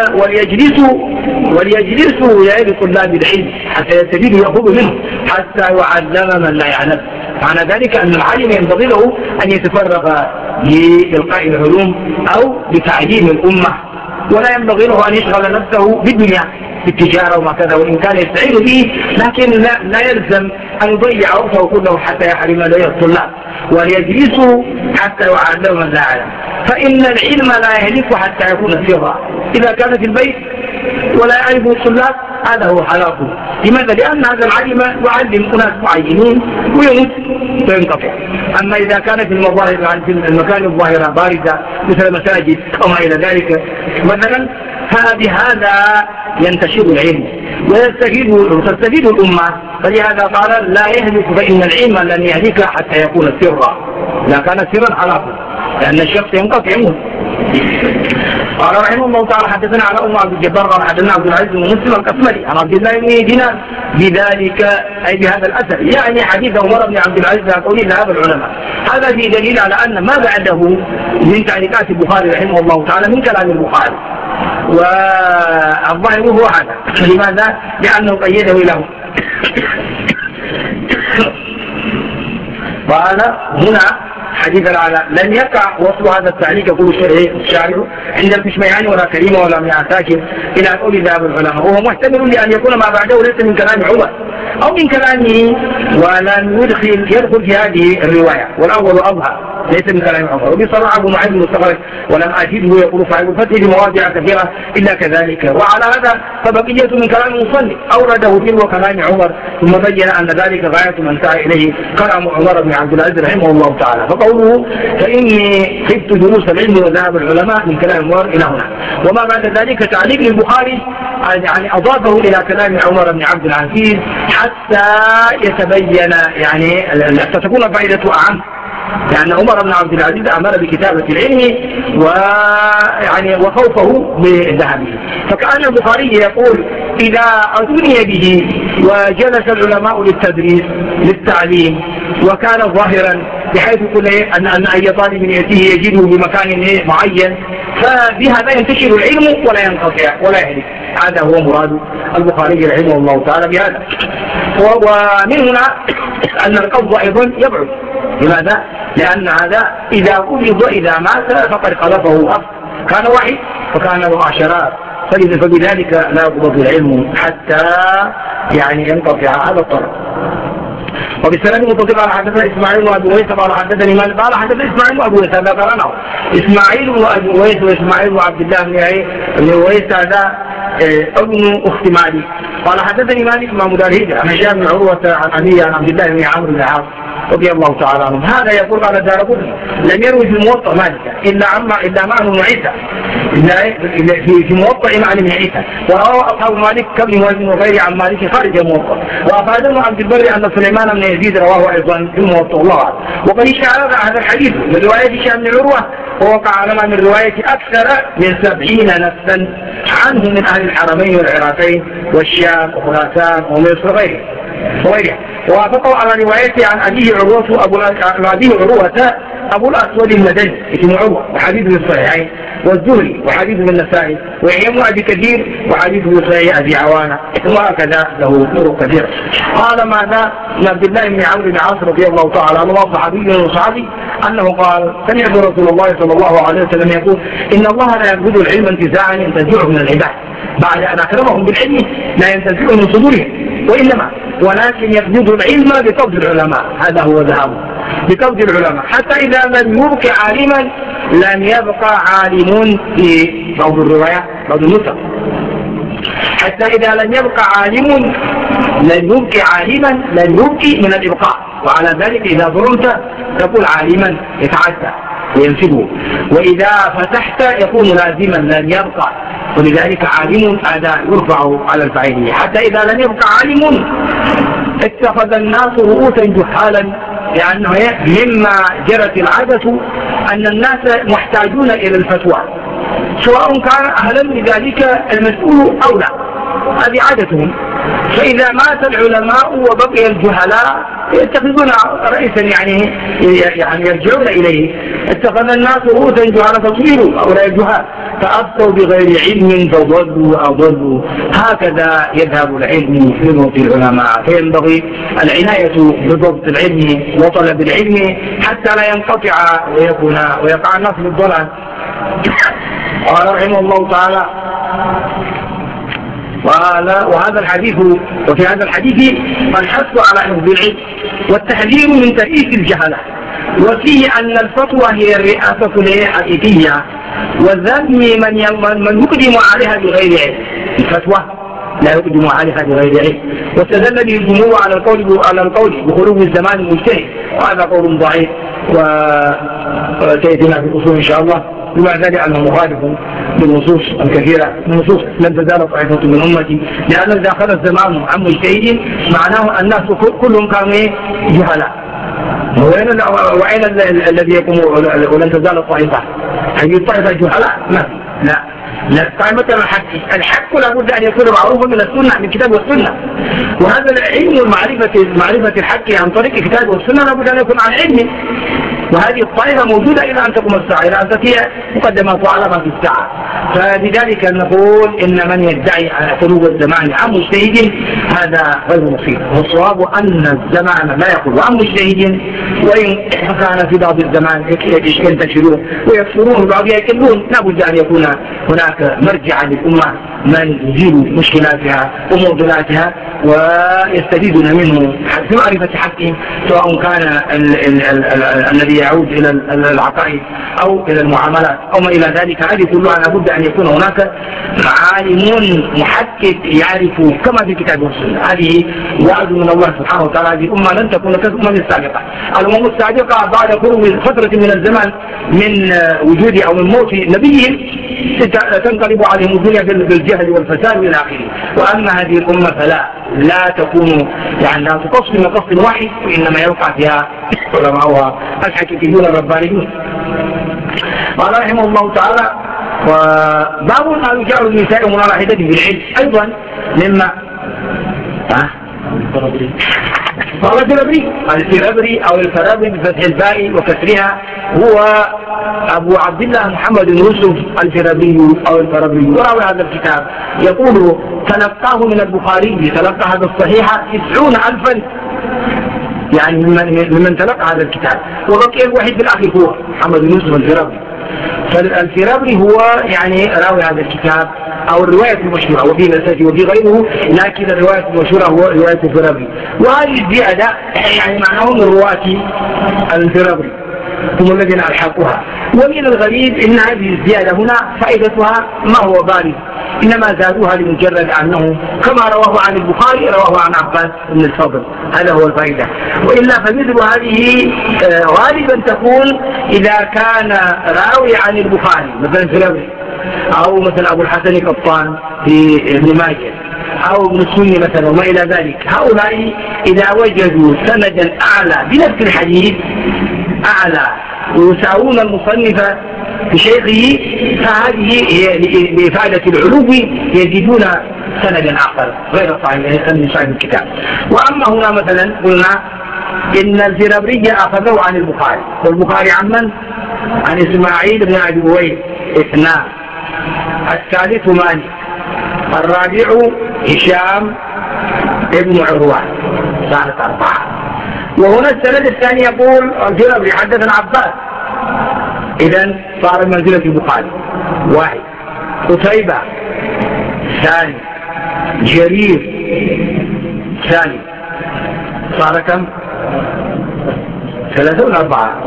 وليجلسوا لطلاب العلم حتى يستفيدوا يأخذوا منه حتى يعلم من لا يعلم. معنى ذلك أن العالم ينبغي له أن يتفرغ لإلقاء العلوم أو لتعليم الأمة، ولا ينبغي له أن يشغل نفسه بالدنيا بالتجارة وما كذا، وإن كان يستعين به لكن لا يلزم أن يضيع وقته كله حتى يحرم عليه الطلاب. وليجلسوا حتى يعلم من لا يعلم، فإن العلم لا يهلك حتى يكون سرا. إذا كان في البيت ولا يعرفه الطلاب هذا هو حلاقه. لماذا؟ لأن هذا العلم يعلم أناس معينين ويموت وينقطع. أما إذا كان في المظاهر في المكان الظاهرة باردة مثل مساجد أو ما إلى ذلك مثلا، فبهذا ينتشر العلم وتستفيد الأمة. فلهذا قال لا يهلك، فإن العلم لن يهلك حتى يكون سرا. إذا كان سرا حلاقه، لأن الشخص ينقطع يموت. قال رحمه الله تعالى حدثنا على أم عبد الجبار قال حدثنا عبد العزيز بن مسلم القسمري عن عبد الله بن دينار بذلك أي بهذا الأثر، حديث عمر بن عبد العزيز عن قوله ذهاب العلماء. هذا في دليل على أن ما بعده من تعليقات البخاري رحمه الله تعالى من كلام البخاري، والظاهر هو هذا. لماذا؟ لأنه قيده له. قال هنا حديثا على لن يقع وصل هذا التعليق يقول الشاعر عند الكشميهاني ولا كريم ولا ابن عساكر إلى قول ذهاب العلماء، وهو محتمل لأن يكون ما بعده ليس من كلام عمر، أو من كلامه ولن يدخل في هذه الرواية، والأول أظهر ليس من كلام عمر. وبصراحة أبو نعيم المستخرج ولم أجده يقول صاحب الفتح في مواضع كثيرة إلا كذلك. وعلى هذا فبقية من كلام المصنف أورده تلو كلام عمر، ثم بين أن ذلك غاية من انتهى إليه كلام عمر بن عبد العزيز رحمه الله تعالى. فقوله فإني خفت دروس العلم وذهاب العلماء من كلام عمر إلى هنا. وما بعد ذلك تعليق البخاري يعني أضافه إلى كلام عمر بن عبد العزيز حتى يتبين يعني ستكون فائدة أعم، لأن عمر بن عبد العزيز أمر بكتابة العلم ويعني وخوفه بذهبه. فكأن البخاري يقول إذا أتوني به وجلس العلماء للتدريس للتعليم وكان ظاهرا بحيث يقول أن أي طالب يأتيه يجده بمكان معين، فبهذا ينتشر العلم ولا ينقطع ولا يهلك. هذا هو مراد البخاري رحمه الله تعالى بهذا. ومن هنا أن القبض أيضا يبعد. لماذا؟ لأن هذا إذا قبض إذا مات فقد قذفه أخ، كان واحد فكان له عشرات، فبذلك لا يقبض العلم حتى يعني ينقطع هذا الطرف. وبالسلام متصل قال حدثنا إسماعيل وأبو ويس قال حدثني مالك قال حدثنا إسماعيل وأبو ويس هذا قرنه إسماعيل وأبو ويس وإسماعيل وعبد الله بن ويس هذا ابن أخت مالك قال حدثني مالك ما مدارهيد عن هشام بن عروة عن أبي عن عبد الله بن عمرو بن العاص رضي الله تعالى عنهم. هذا يقول قال الدارقطني لم يروي في الموطأ مالك إلا معن بن عيسى في موطأ معن بن عيسى، وروى أصحاب مالك كابن وزن وغيره عن مالك خارج الموطأ. وأفادنا عبد البر أن سليمان بن يزيد رواه أيضا في الموطأ الله أعلم. وقد اشتهر هذا الحديث من رواية هشام بن عروة ووقع لنا من رواية أكثر من 70 نفسا عنه من أهل الحرمين والعراقين والشام وخراسان ومصر وغيره. ووافقوا على روايته عن أبيه عروة أبو الأسود المدني اسمه عروة وحديث من الصحيحين، والزهري وحديث من النسائي، ويحيى بن أبي كثير وحديث من صحيح أبي عوانة، وهكذا له طرق كثيرة. قال ماذا من عبد الله بن عمرو بن العاص رضي الله تعالى عنه صحابي وصحابي أنه قال سمعت رسول الله صلى الله عليه وسلم يقول إن الله لا يقبض العلم انتزاعا ينتزعه من العباد بعد أن أكرمهم بالعلم لا ينتزعه من صدورهم، وإنما ولكن يقبض العلم بقبض العلماء. هذا هو ذهابه بقبض العلماء حتى إذا لم يبق عالما لم يبقى عالم في بعض الروايات بعض النسخ حتى إذا لم يبقى عالم لن يبقي عالما لن يبقي من الإبقاء. وعلى ذلك إذا ظلمت تقول عالما يتعدى وينسبه، وإذا فتحت يكون لازما لن يبقى، ولذلك عالم هذا يرفع على الفاعلية. حتى إذا لم يبقى عالم اتخذ الناس رؤوسا جهالا، لأنه مما جرت العادة أن الناس محتاجون إلى الفتوى سواء كان أهلا لذلك المسؤول أو لا، هذه عادتهم. فإذا مات العلماء وبقي الجهلاء يتخذون رئيسا يعني يرجعون إليه. اتخذ الناس رؤوسا جهالا فصيروا أولا الجهال فأفتوا بغير علم فضلوا وأضلوا. هكذا يذهب العلم في موت العلماء، فينبغي العناية بضبط العلم وطلب العلم حتى لا ينقطع ويقع الناس بالضلال. قال رحمه الله تعالى وهذا الحديث وفي هذا الحديث الحث على حفظ العلم والتحذير من تأسيس الجهلة، وفيه أن الفتوى هي الرئاسة الحقيقية والذم من يقدم عليها بغير علم. الفتوى لا يقدم عليها بغير علم، واستدل به الجمهور على القول بخروج الزمان المجتهد، وهذا قول ضعيف وسيأتينا في الأصول إن شاء الله. بما ذلك أنه مخالف بالنصوص الكثيرة، النصوص لن تزال طائفة من أمتي، لأن إذا خلى الزمان عن مجتهد معناه الناس كلهم كانوا جهلاء. وأين الذي يقوم ولن تزال طائفة؟ هذه الطائفة جهلاء؟ لا قائمة الحق لابد أن يكون معروفا من السنة من الكتاب والسنة، وهذا العلم معرفة الحق عن طريق الكتاب والسنة لابد أن يكون عن علم. وهذه الطائفة موجودة إلى أن تقوم الساعة، إلى أن تأتي مقدمات وعلامات الساعة. فلذلك نقول إن من يدعي خلو الزمان عن مجتهد هذا غير مصيب، والصواب أن الزمان لا يخلو عن مجتهد، وإن كان في بعض الزمان ينتشرون ويكفرون وبعضها يكلون، لا بد أن يكون هناك مرجع للأمة من يزيل مشكلاتها ومعضلاتها ويستفيدون منه في معرفة حقهم، سواء كان الذي يعود إلى العقائد أو إلى المعاملات أو ما إلى ذلك. هذه كلها لابد أن يكون هناك عالم محقق يعرف كما في كتاب والسنة. هذه وعد من الله سبحانه وتعالى، هذه الأمة لن تكون كالأمم السابقة. الأمم السابقة بعد قرب فترة من الزمان من وجود أو من موت نبيهم تنقلب عليهم الدنيا بالجهل والفساد إلى آخره. وأما هذه الأمة فلا تكون يعني لا تقص من قصد واحد، وإنما يوقع فيها علماؤها الحقيقيون الربانيون. قال رحمه الله تعالى: وباب ما يجعل النساء من واحدة بالعلم أيضا مما قال الفرابري أو الفرابري بفتح الباء وكسرها هو أبو عبد الله محمد بن يوسف الفرابري أو الفرابري، وراوي هذا الكتاب يقول: تلقاه من البخاري، تلقى هذا الصحيح 90,000 يعني ممن تلقى هذا الكتاب، وبقي الوحيد في الآخر هو محمد بن يوسف الفرابري. فالفرابري هو يعني راوي هذا الكتاب أو الرواية المشهورة، وفي نساجي وفي غيره، لكن الرواية المشهورة هو رواية الفرابري. وهذه الزيادة يعني معناه من رواة الفرابري هم الذين ألحقوها. ومن الغريب إن هذه الزيادة هنا فائدتها ما هو بارز، إنما زادوها لمجرد أنه كما رواه عن البخاري رواه عن عباس بن الفضل، هذا هو الفائدة. وإلا فمثل هذه غالبا تكون إذا كان راوي عن البخاري مثلا الفرابري أو مثلا أبو الحسن القطان في ابن ماجه أو ابن السني مثلا وما إلى ذلك، هؤلاء إذا وجدوا سندا أعلى بنفس الحديث أعلى ويساوون المصنف بشيخه، فهذه هي لإفادة العلو يزيدون سندا آخر غير صحيح من صاحب الكتاب. وأما هنا مثلا قلنا إن الفرابري أخذه عن البخاري، والبخاري عن من؟ عن إسماعيل بن أبي أويس 2، الثالث مالك، الرابع هشام ابن عروة، صارت 4. وهنا السند الثاني يقول الفرابري حدثنا عباس، إذن صار منزلة البخاري 1، قتيبة 2، جرير 2، صار كم؟ 3 ولا 4؟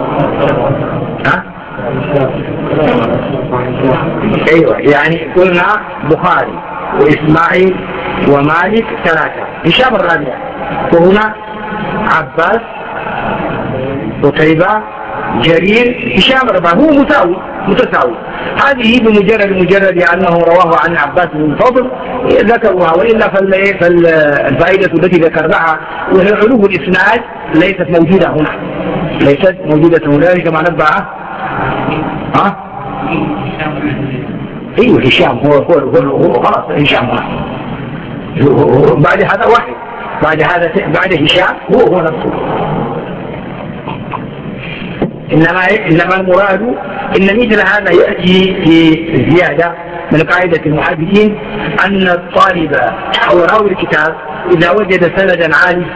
ايوه يعني قلنا بخاري واسماعيل ومالك 3، هشام الرابع، وهنا عباس، قتيبة، جرير، هشام الرابع، هو متساوي. هذه بمجرد أنه رواه عن عباس بن الفضل ذكروها، وإلا فالفائدة التي ذكرناها وهي علو الإسناد ليست موجودة هنا، ليست موجودة هنا كما نبه. ايوه هشام هو خلاص هشام هنا، بعد هذا واحد، بعد هشام هو نفسه. إنما المراد إن مثل هذا يأتي في زيادة من قاعدة المحدثين أن الطالب أو راوي الكتاب إذا وجد سندا عالي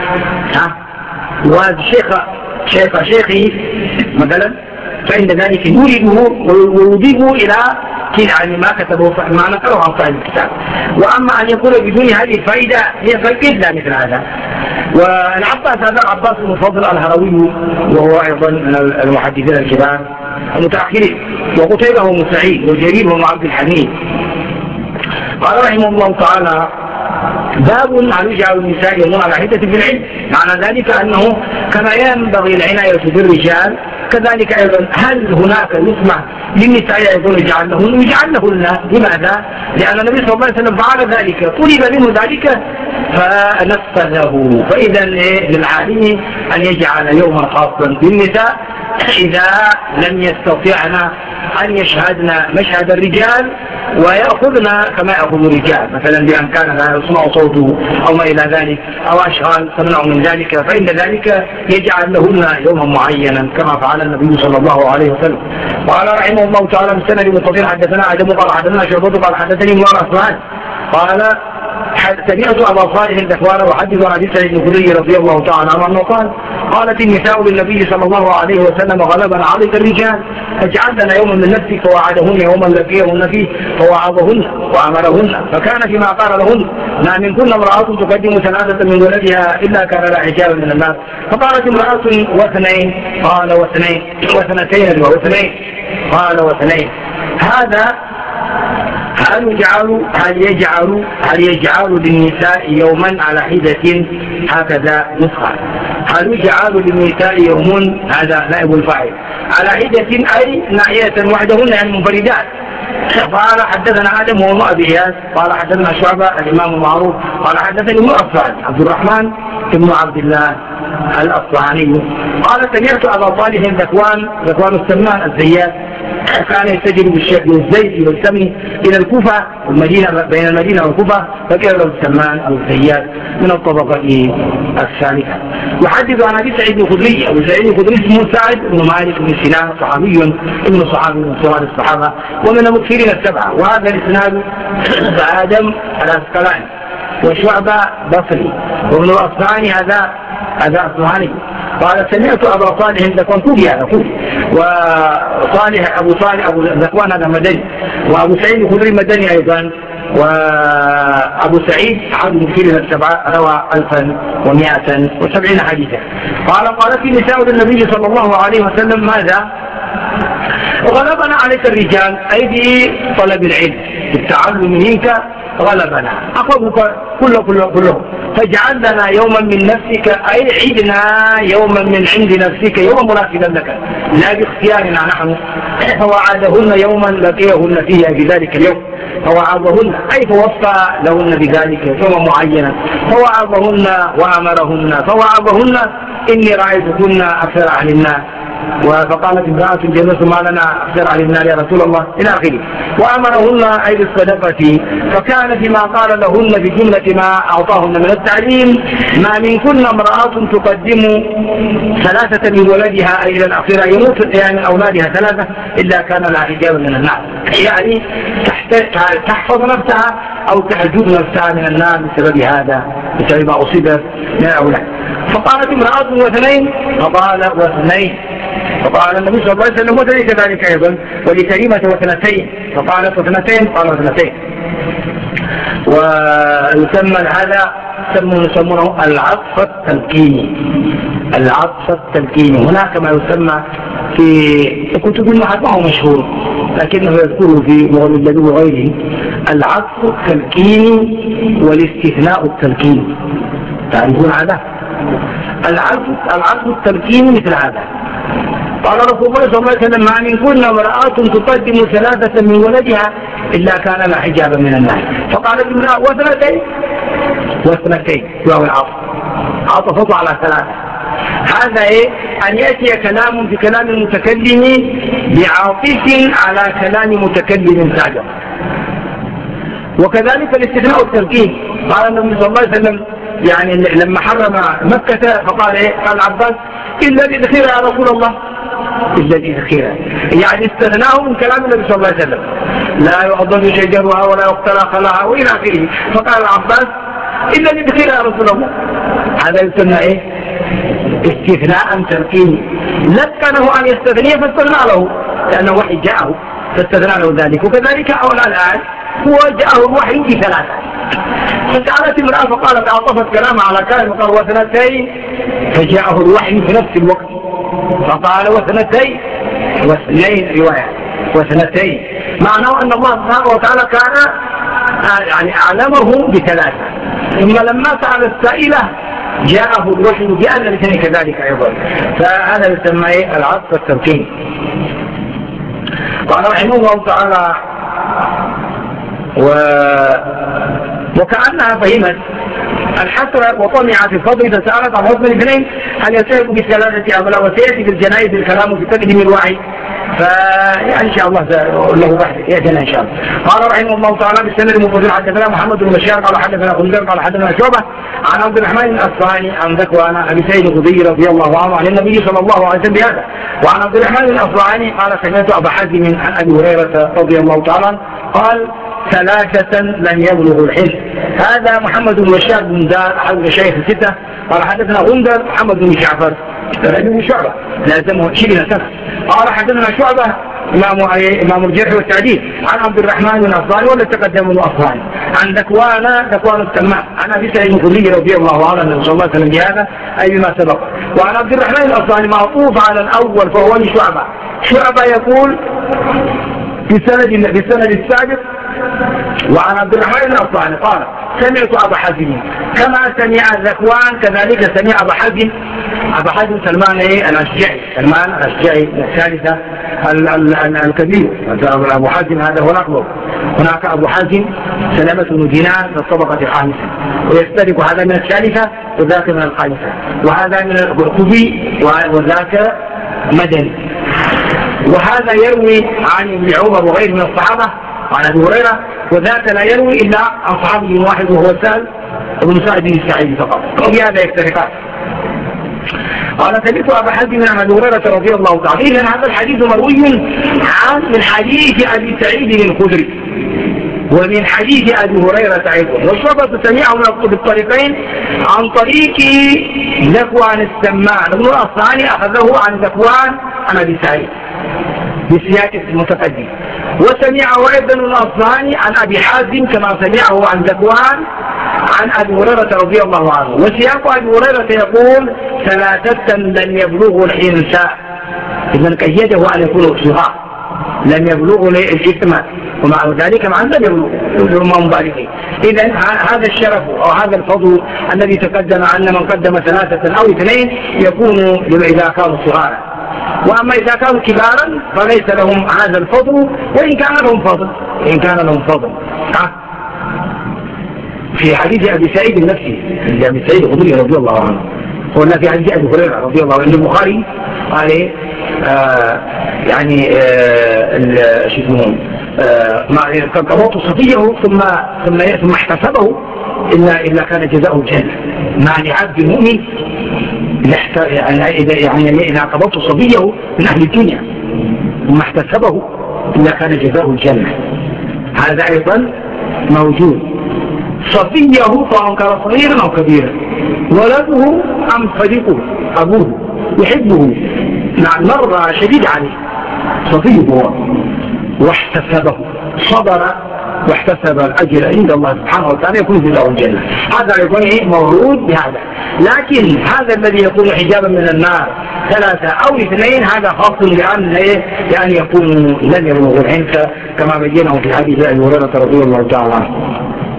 شيخه مثلا، فإن ذلك يورده ويضيفه إلى يعني ما كتبه ما نقله عن صاحب الكتاب. وأما أن يكون بدون هذه الفائدة هي فائدة لا مثل هذا. والعباس هذا العباس بن الفضل الهروي، وهو أيضا من المحدثين الكبار المتأخرين، وقتيبة هو سعيد، وجرير هو عبد الحميد. قال رحمه الله تعالى: باب أن يجعل النساء يمون على حدة في العلم، معنى ذلك أنه كما ينبغي العناية بالرجال كذلك أيضا هل هناك يسمح للنساء أيضا يجعل لهن. لماذا؟ لأن النبي صلى الله عليه وسلم فعل ذلك، طلب منه ذلك فنفذه. فإذا للعالم أن يجعل يوما خاصا بالنساء إذا لم يستطعن أن يشهدن مشهد الرجال ويأخذنا كما يأخذ الرجال، مثلا بأمكاننا يسمع صوته أو ما إلى ذلك، أو أشغال تمنع من ذلك، فإن ذلك يجعل لهن يوما معينا كما فعل النبي صلى الله عليه وسلم. قال رحمه الله تعالى بالسند المتصل حدثنا آدم قال حدثنا شعبة قال حدثني ابن عثمان قال سمعت أبا صالح الذكوان وحدث عن أبي سعيد الخدري رضي الله تعالى عنه قال قالت النساء للنبي صلى الله عليه وسلم غلبا عليك الرجال فاجعل لنا يوما من نفسك فوعدهن يوما لقيهن فيه فوعظهن وأمرهن، فكان فيما قال لهن ما من كل امرأة تقدم ثلاثة من ولدها إلا كان لا حجاب من الناس. فقالت امرأة واثنين قال واثنين واثنتين واثنين قال واثنين. هذا هل يجعل للنساء يوما على حدة؟ هكذا نسخة. هل يجعل للنساء يوم، هذا نائب الفاعل، على حدة أي ناحية وحدهن يعني منفردات. قال حدثنا آدم وهو أبي إياس قال حدثنا شعبة الإمام المعروف قال حدثني ابن عفان عبد الرحمن ابن عبد الله الأصفهاني قال سمعت أبا صالح ذكوان السمان الزيات كان يتجر بالزيت والسمن إلى الكوفة والمدينة، بين المدينة والكوفة، فكان له السمان أو الزيات من الطبقة الثالثة. يحدث عن أبي سعيد الخدري، أبو سعيد الخدري اسمه سعد بن مالك بن سنان صحابي ابن صحابي من صغار الصحابة ومن المكثرين السبعة. وهذا الإسناد آدم العسقلاني وشعبة بصري وابن الأصفهاني هذا أصفهاني. قال سمعت أبا صالح ذكوان كوفي وصالح أبو ذكوان هذا مدني، وأبو سعيد الخدري مدني أيضا، وأبو سعيد أحد المكثرين السبعة روى 1170 حديثا. قالت النساء للنبي صلى الله عليه وسلم ماذا؟ غلبنا عليك الرجال أي بطلب العلم بالتعلم منك غلبنا أخذك كله فاجعل لنا يوما من نفسك أي عدنا يوما من عند نفسك يوما مناسبا لك لا باختيارنا نحن. فوعدهن يوما لقيهن فيه في ذلك اليوم فوعظهن أي توفى لهن بذلك يوما معينا فوعظهن وأمرهن فوعظهن إني رأيتكن أكثر أهل الناس. فقالت امرأة الجنة ما لنا أكثر أهل النار يا رسول الله إلى آخره. وأمرهن أي بالصدقة، فكان فيما قال لهن بجملة ما أعطاهن من التعليم ما من كل امرأة تقدم ثلاثة من ولدها أي إلى الأخيرة يموت يعني أولادها ثلاثة إلا كان لها حجاب من النار، يعني تحفظ نفسها أو تحجب نفسها من النار بسبب هذا، بسبب ما أصيبت من الأولاد. فقالت امرأة واثنين فقال واثنين، فقال النبي صلى الله عليه وسلم وثنين كذلك أيضا، ولكريمة واثنتين فقالت واثنتين قال واثنتين. ويسمى هذا يسمونه العطف التلقيني. العطف التلقيني هناك ما يسمى في كتب المحفظة مشهور لكنه يذكره في مغني الجدول وغيره العطف التلقيني والاستثناء التلقيني. تعرفون هذا؟ العطف التلقيني مثل هذا. قال رسول الله صلى الله عليه وسلم ما من كل امرأة تقدم ثلاثة من ولدها إلا كان لا حجاب من النار. فقالت امرأة واثنتين وهو العطف عطفته على ثلاثة. هذا أن يأتي كلام في كلام المتكلم بعاطف على كلام متكلم سابق. وكذلك الاستثناء التلقين. قال النبي صلى الله عليه وسلم يعني لما حرم مكة فقال قال العباس إلا الإذخير يا رسول الله، إلا الإذخير يعني استثناه من كلام النبي صلى الله عليه وسلم لا يعضل شجرها ولا يقتل خلها وإلى آخره. فقال العباس إلا الإذخير يا رسول الله. هذا يسمى استثناء تلقيني. لكنه أن يستثنيه فاستثنى له لأنه وحي جاءه فاستثنى له ذلك. وكذلك أولى الآن هو جاءه الوحي بثلاثة. فسألت امرأة فقالت أعطفت كلامها على كلام قال واثنتين فجاءه الوحي في نفس الوقت فقال واثنتين واثنين رواية واثنتين معناه أن الله سبحانه وتعالى كان يعني أعلمه بثلاثة. ثم لما سأل السائلة جاءه الوحي بأن الاثنين كذلك أيضا. فهذا يسمى العطف التلقيني. قال رحمه الله تعالى وكأنها فهمت الحسرة وطمعت في الفضل فسألت عن حكم الاثنين هل يسير بالثلاثة أم لا. وسيأتي في الجنائز الكلام في تقديم الوحي فيعني ان شاء الله له بحث ياتينا ان شاء الله. قال رحمه الله تعالى بالسند المنفصل حدثنا محمد بن بشار قال حدثنا غندر قال حدثنا شعبة عن عبد الرحمن الاصفهاني عن ذكوان ابي سعيد الخدري رضي الله عنه عن النبي صلى الله عليه وسلم بهذا. وعن عبد الرحمن الاصفهاني قال سمعت ابا حازم عن ابي هريره رضي الله تعالى عنه قال ثلاثة لم يبلغوا الحلم. هذا محمد بن بشار بن دار أحد المشايخ الستة قال حدثنا غندر محمد بن جعفر بن شعبة لازمه 20 سنة قال حدثنا شعبة إمام الجرح والتعديل عن عبد الرحمن بن الأصفهاني ولا تقدم من الأصفهاني عن ذكوان التمام عن أبي سعيد الخدري رضي الله عنه النبي صلى الله عليه وسلم بهذا أي بما سبق. وعن عبد الرحمن الأصفهاني معطوف على الأول فهو لشعبة. شعبة يقول بالسند السابق وعن عبد الرحمن الأصفهاني قال سمعت أبا حازم كما سمع ذكوان كذلك سمع أبا حازم. أبا حازم سلمان الأشجعي الثالثة الكبير. أبو حازم هذا هو نقله. هناك أبو حازم سلامة بن دينار في الطبقة الخامسة ويفترق هذا من الثالثة وذاك من الخامسة وهذا من القرطبي وذاك مدني. وهذا يروي عن ابن عمر وغيره من الصحابة وعن ابي هريره وذاك لا يروي الا عن صحابي واحد وهو سهل بن سعد بن السعيد فقط وبهذا يفترقان. قال سمعت ابا حازم عن ابي هريره رضي الله تعالى عنه. هذا الحديث مروي من حديث ابي سعيد الخدري ومن حديث ابي هريره ايضا والشعبة سمعه بالطريقين عن طريق ذكوان السمان ابن الاصفهاني اخذه عن ذكوان عن ابي سعيد بسياق المتقدم وسمعه ايضا الاصفهاني عن ابي حازم كما سمعه عن ذكوان عن ابي هريره رضي الله عنه. وسياق ابي هريره يقول ثلاثة لم يبلغوا الحنساء اذا قيده ان يكونوا صغار لم يبلغوا الاثم ومع ذلك مع لم يبلغوا ما مبالغين. اذا هذا الشرف او هذا الفضل الذي تقدم ان من قدم ثلاثة او اثنين يكون اذا كانوا صغارا. واما اذا كانوا كبارا فليس لهم هذا الفضل وان كان لهم فضل في حديث ابي سعيد النفسي ابي سعيد الخدري رضي الله عنه قلنا في حديث ابي هريره رضي الله عنه البخاري قال شو اسمه قبضت صفيه ثم احتسبه الا كان جزاؤه الجنه. مع لعبد المؤمن يعني اذا قبضت صبيه من اهل الدنيا ثم احتسبه الا كان جزاؤه الجنه. هذا ايضا موجود. صبيه سواء كان صغيرا او كبيرا ولده ام صديقه ابوه يحبه مع مر شديد عليه صبيه هو واحتسبه صبر واحتسب الاجر عند الله سبحانه وتعالى يكون جزاؤه الجنه. هذا يكون مورود بهذا. لكن هذا الذي يكون حجابا من النار ثلاثة او اثنين هذا خاص لان يكون لم يبلغوا الحنث كما بينه في حديث ابي هريره رضي الله تعالى عنه.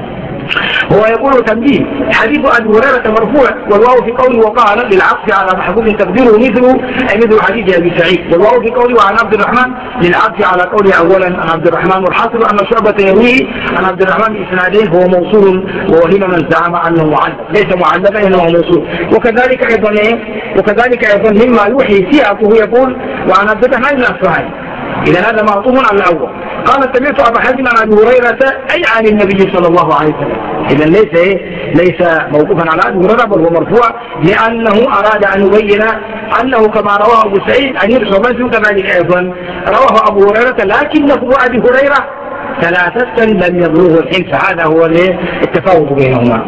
هو يقول تنبيه حديث ابي هريره مرفوع والواو في قوله وقال للعطف على محفوظ تقديره مثل حديث ابي سعيد والواو في قوله وعن عبد الرحمن للعطف على قوله اولا عن عبد الرحمن والحاصل ان شعبة يرويه عن عبد الرحمن باسنادين هو موصول ووهم من زعم انه معلق ليس معلقا انه موصول. وكذلك ايضا مما يوحي سياقه يقول وعن عبد الرحمن الاصفهاني. اذا هذا معطوف على الاول. قال سمعت ابا حازم عن ابي هريره اي عن النبي صلى الله عليه وسلم. اذا ليس موقوفا على ابي هريره بل هو مرفوع لانه اراد ان يبين انه كما رواه ابو سعيد عن النبي صلى الله عليه وسلم كذلك ايضا رواه ابو هريره لكن لفظ ابي هريره ثلاثة لم يبلغوا الحنث. هذا هو التفاوت بينهما.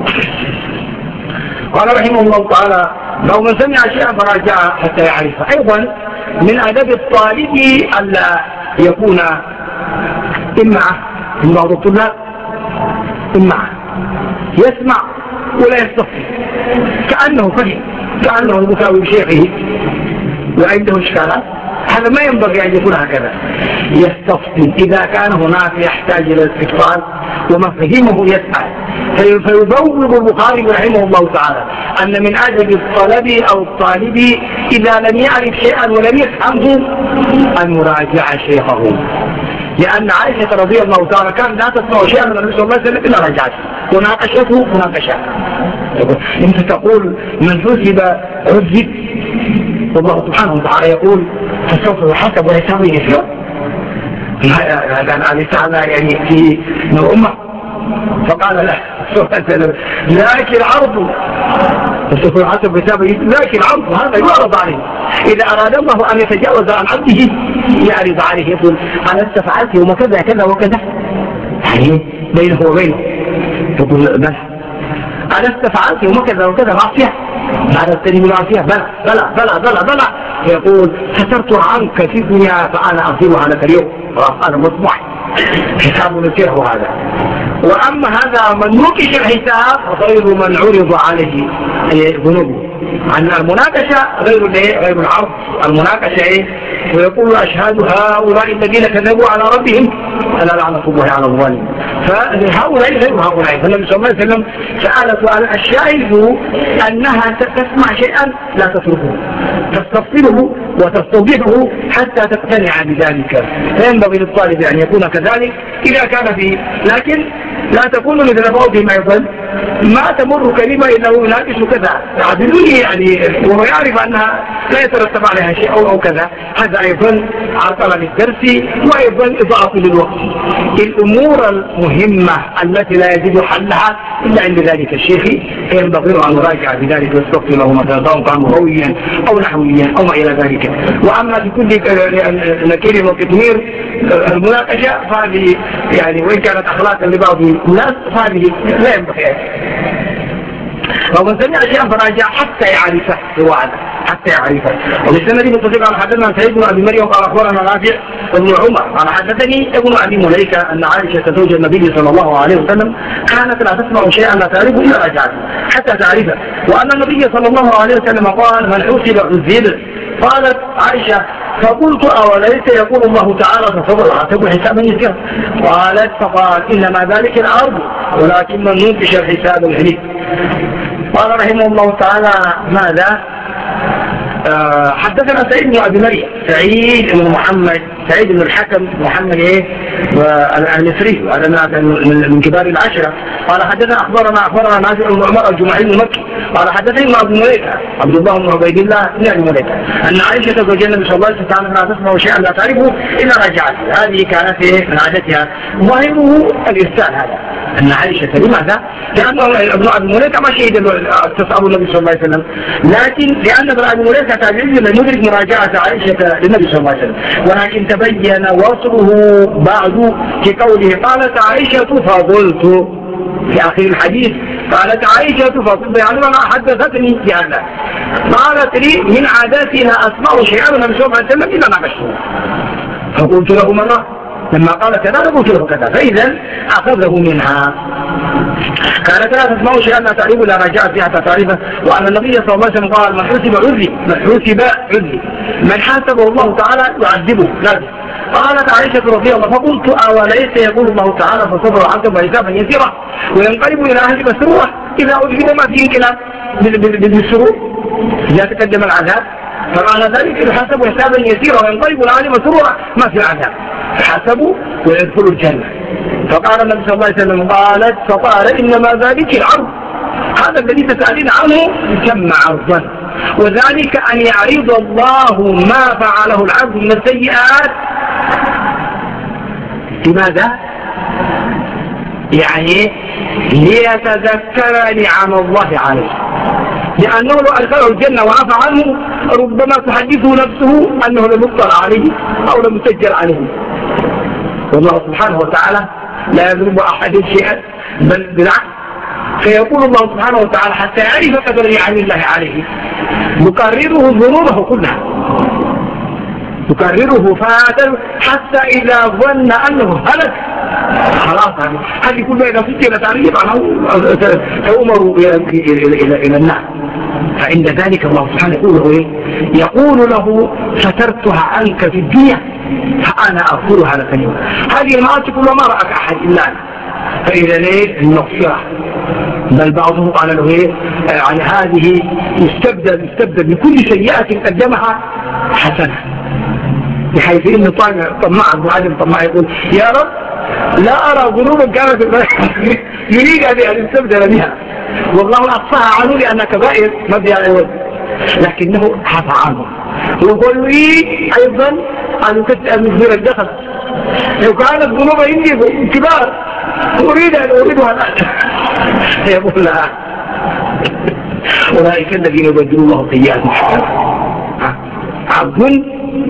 قال رحمه الله تعالى لو من سمع شيئا فراجع حتى يعرفه. ايضا من اداب الطالب الا يكون امعه من بعض الطلاب امعه يسمع ولا يستفسر كانه فهم كانه مساوي شيخه وعنده اشكالات. هذا ما ينبغي ان يكون هكذا. يستفسر اذا كان هناك يحتاج الى الاستفسار وما فهمه يسأل. فيبوب البخاري رحمه الله تعالى ان من ادب الطلب او الطالب اذا لم يعرف شيئا ولم يفهمه ان يراجع شيخه. لان عائشه رضي الله تعالى كانت لا تسمع شيئا من النبي صلى الله عليه وسلم الا رجعته وناقشته مناقشه. انت تقول من حسب عذب والله سبحانه وتعالى يقول فسوف يحاسب ويحسب يسير. هذا لسان يعني في أمة. فقال له لكن العرض فسوف يحاسب حسابا يسير، لكن العرض هذا يعرض عليه. إذا أراد الله أن يتجاوز عن عبده يعرض عليه يقول ألست فعلت يوم كذا كذا وكذا، يعني بينه وبينه يقول بلى. ألست فعلت يوم كذا وكذا معصية، بعد التنين معصية بلى بلى بلى بلى بلى. يقول سترت عنك في الدنيا فأنا أغفرها لك اليوم، أنا مصبح حساب نسيره هذا. وأما هذا من نوكش الحساب غير من عرض عليه ذنوبه. عن المناقشة غير العرض. المناقشة ويقول أشهد هؤلاء الذين كذبوا على ربهم ألا لعنة الله على الظالمين. فهؤلاء غير هؤلاء. فالنبي صلى الله عليه وسلم سأل سؤال الشاهد أنها تسمع شيئا لا تتركه، تستفصله وتستوضحه حتى تقتنع بذلك. فينبغي للطالب أن يكون كذلك إذا كان فيه، لكن لا تكون مثل بعضهم أيضا ما تمر كلمة إنه يناقش كذا يعدلوني يعني وهو يعرف أنها لا يترتب عليها شيء أو كذا. هذا أيضا عطل للدرس وأيضا إضاعة للوقت. الأمور المهمة التي لا يجب حلها إلا عند ذلك الشيخ ينبغي أن نراجع بذلك ويستغفر له مثلا سواء كان لغويا أو نحويا أو ما إلى ذلك. وأما بكل نكير وكتمير المناقشة فهذه يعني وإن كانت أخلاقا لبعض الناس فهذه لا ينبغي. ومن سمع شيئا فراجع حتى يعرفه بوعده حتى يعرفه. وبالسند متصل على حدثنا سيد بن ابي مريم قال اخبرنا نافع بن عمر قال حدثني ابن ابي مليكه ان عائشه زوج النبي صلى الله عليه وسلم كانت لا تسمع شيئا لا تعرفه الا رجعت حتى تعرفه، وان النبي صلى الله عليه وسلم قال من حسب عذب. قالت عائشه فقلت اوليس يقول الله تعالى فصبر حسابا يسيرا؟ قالت فقال انما ذلك العرض ولكن من نوقش الحساب الهليك. قال رحمه الله تعالى ماذا؟ حدثنا سعيد بن ابي مريم سعيد بن محمد سعيد بن الحكم محمد المصري هذا من كبار العشره. قال حدثنا اخبرنا نافع بن عمر الجمعي المكي قال حدثني ابن ابي مليكه عبد الله بن عبيد الله بن ابي مليكه ان عائشه زوج النبي صلى الله عليه وسلم لا تسمع شيئا لا تعرفه الا رجعت. هذه كانت من عادتها. ظاهره الارسال هذا ان عائشه لماذا؟ لانه ابن ابي مليكه ما شهد استصحاب النبي صلى الله عليه وسلم، لكن لان ابن ابي مليكه تابعي لم يدرك مراجعه عائشه للنبي صلى الله عليه وسلم، ولكن تبين وصله بعد في قوله قالت عائشه فضلت في آخر الحديث قالت عائشة فضلت يعني ما حدثتني بهذا. قالت لي من عاداتنا أسمع شيئا من النبي صلى الله عليه وسلم إلا ناقشته. فقلت له مرة لما قال كذا قلت له كذا، فإذا أخذه منها. كانت لا تسمع شيئا لا تعرف لا رجعت فيها تعرفه. وأن النبي صلى الله عليه وسلم قال من حسب عذب من حاسبه الله تعالى يعذبه لازم. قالت عائشة رضي الله فقلت أوليس يقول الله تعالى فصبر عنكم وحسابا يسيرا وينقلب إلى أهل مسرورة إذا أذهب ما فيه انقلاب بالسرور إذا تقدم العذاب. فمعنى ذلك يحاسب حسابا يسيرا وينقلب إلى أهل مسرورة ما في العذاب فحسبوا ويدخلوا الجنة. فقال النبي صلى الله عليه وسلم قالت فقال إنما ذلك العرض هذا الذي تسألين عنه يسمى عرضا، وذلك أن يعرض الله ما فعله العبد من السيئات. لماذا؟ يعني ليتذكر نعم الله عليه، لأنه لو أدخله الجنة وعفى عنه ربما تحدثه نفسه أنه لم يطلع عليه أو لم يسجل عليه. والله سبحانه وتعالى لا يضرب أحد شيئا بل بالعكس. فيقول الله سبحانه وتعالى حتى يعرف قدر نعم الله عليه يكرره ذنوبه كلها يكرره حتى إذا ظن أنه هلك خلاص هذه كلها إذا فتلت عليه تؤمر إلى النار. فعند ذلك الله سبحانه يقول له سترتها عنك في الدنيا فأنا أغفرها لك اليوم. هذه المعاصي كلها ما رأك أحد إلا أنا. فإذا ليه المغفرة بل بعضهم قال له عن هذه يستبدل بكل سيئة قدمها حسنة، بحيث إن طماع ابن عدم طماع يقول يا رب لا أرى ذنوبا كانت يريد أن يستبدل بها والله أقصاها عنه لأن كبائر ما بها عوض، لكنه عفى عنه ويقول له أيضا أن مثل الدخل لو كانت ذنوب عندي كبار أريدها الآن يقول لها أولئك الذين يبدل الله سيئات حسنات. عبد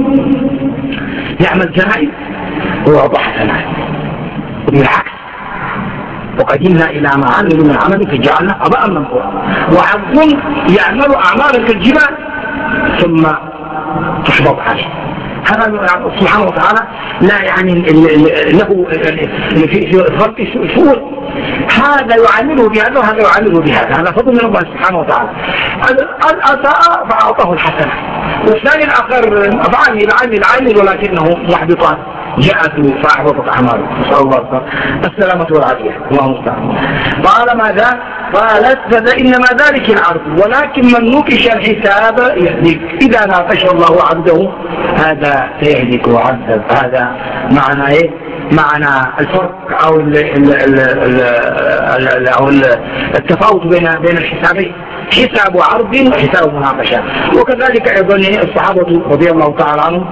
يعمل جرائم ويوضع حسنات وبالعكس وقدمنا إلى ما عملوا من عمل فجعلنا أباء منثورا. وعبد يعمل أعمالا كالجبال ثم تحبط عليه. هذا سبحانه وتعالى لا يعني له في فرق سور، هذا يعامله بهذا وهذا يعامله بهذا، هذا فضل من الله سبحانه وتعالى. الأساء فأعطاه الحسنة، والثاني الآخر أفعال العامل ولكنه محبطات جاءت فأحبطت أعماله. نسأل الله السلامة والعافية. الله المستعان. قال ماذا؟ قالت فإنما ذلك العرض ولكن من نكش الحساب يهلك. إذا ناقش الله عبده هذا سيهلك وعذب. هذا معنى إيه؟ معنى الفرق أو التفاوت بين الحسابين، حساب عرض وحساب مناقشة. وكذلك أيضا الصحابة رضي الله تعالى عنهم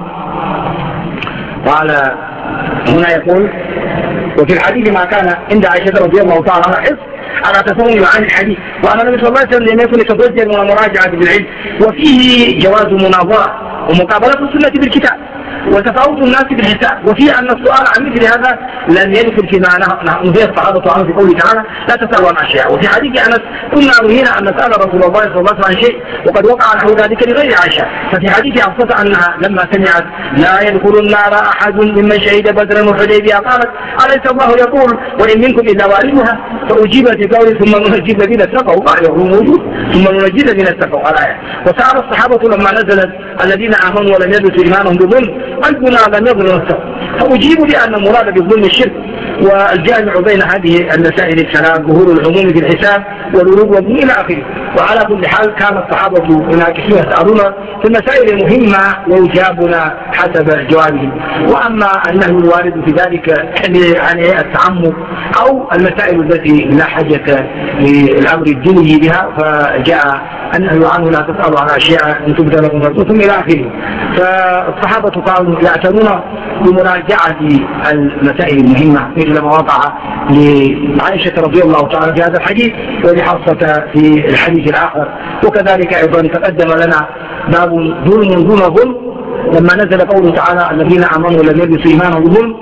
قال هنا يقول وفي الحديث ما كان عند عائشة رضي الله تعالى عنها على تفهم عن الحديث، وأن النبي صلى الله عليه وسلم لم يكن يتضجر من المراجعة بالعلم، وفيه جواز مناظرة ومقابلة السنة بالكتاب وتفاوت الناس بالحساب، وفيه أن السؤال عن مثل هذا لم يدخل فيما نهى الصحابة عنه في قوله تعالى لا تسألوا عن أشياء. وفي حديث أنس كنا نهينا أن نسأل رسول الله صلى الله عليه وسلم عن شيء وقد وقع له ذلك لغير عائشة. ففي حديث حفصة أنها لما سمعت لا يدخل النار أحد ممن شهد بدرا وحديبية قالت أليس الله يقول وإن منكم إلا واردها؟ فأجيبت بقول ثم ننجي الذين اتقوا قال موجود ثم ننجي الذين اتقوا الآية. وسأل الصحابة لما نزلت الذين آمنوا ولم يلبسوا إيمانهم بظلم قلبنا لم يظلم نفسه، فأجيب لأن المراد بالظلم الشرك، والجامع بين هذه المسائل الثلاث ظهور العموم في الحساب والورود والظلم إلى آخره. وعلى كل حال كان الصحابة يناقشون يسألون في المسائل المهمة ويجابنا حسب جوابهم. وأما أنه الوارد في ذلك عن التعمق أو المسائل التي لا حاجة للأمر الديني بها فجاء أنه عنه لا تسألوا عن أشياء إن تبدى لكم تسؤكم إلى آخره. فالصحابة كانوا يعتنون بمراجعة المسائل المهمة مثل ما وقع لعائشة رضي الله تعالى في هذا الحديث ولحفصة في الحديث الآخر. وكذلك أيضا تقدم لنا باب ظلم دون ظلم لما نزل قوله تعالى الذين آمنوا ولم يلبسوا إيمانهم بظلم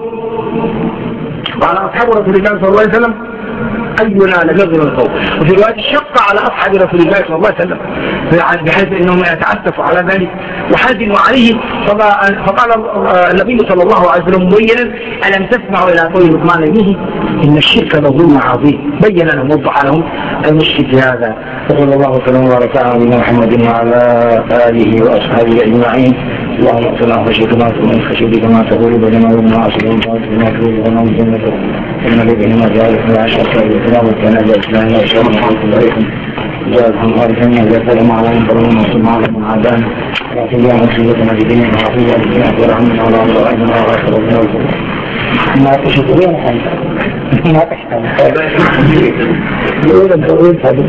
وعلى أصحاب رسول الله صلى الله عليه وسلم أينا لم يظلم القوم. وفي رواية الشق على أصحاب رسول الله صلى الله عليه وسلم بحيث أنهم يتعسفوا على ذلك وحزنوا عليه. فقال النبي صلى الله عليه وسلم مبينا ألم تسمعوا إلى قول لقمان ابنه إن الشرك لظلم عظيم، بين لهم وضح لهم المشرك هذا. صلى الله وسلم وبارك على نبينا محمد وعلى آله وأصحابه أجمعين. اللهم اغفر لنا خشيتك ومن خشيتك ما تقول بيننا وبين معاصيك وما تقول بيننا وبين جنتك إن بينهما ذلك لا شك الإسلام وكان الإسلام لا شك عليكم جاءتهم أرجعنا جاءتهم على من برون وصم على من عادانا وفي يوم مصيبتنا بدين وعافية الدين ورحمنا ولا أمرأينا وغير ربنا ما تشتغل حاجة ما تحتاج يقول الدولة هذا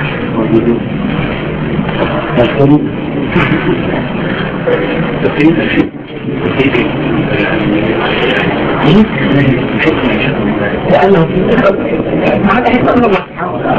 مشكلة لأنه هذا حكمة الله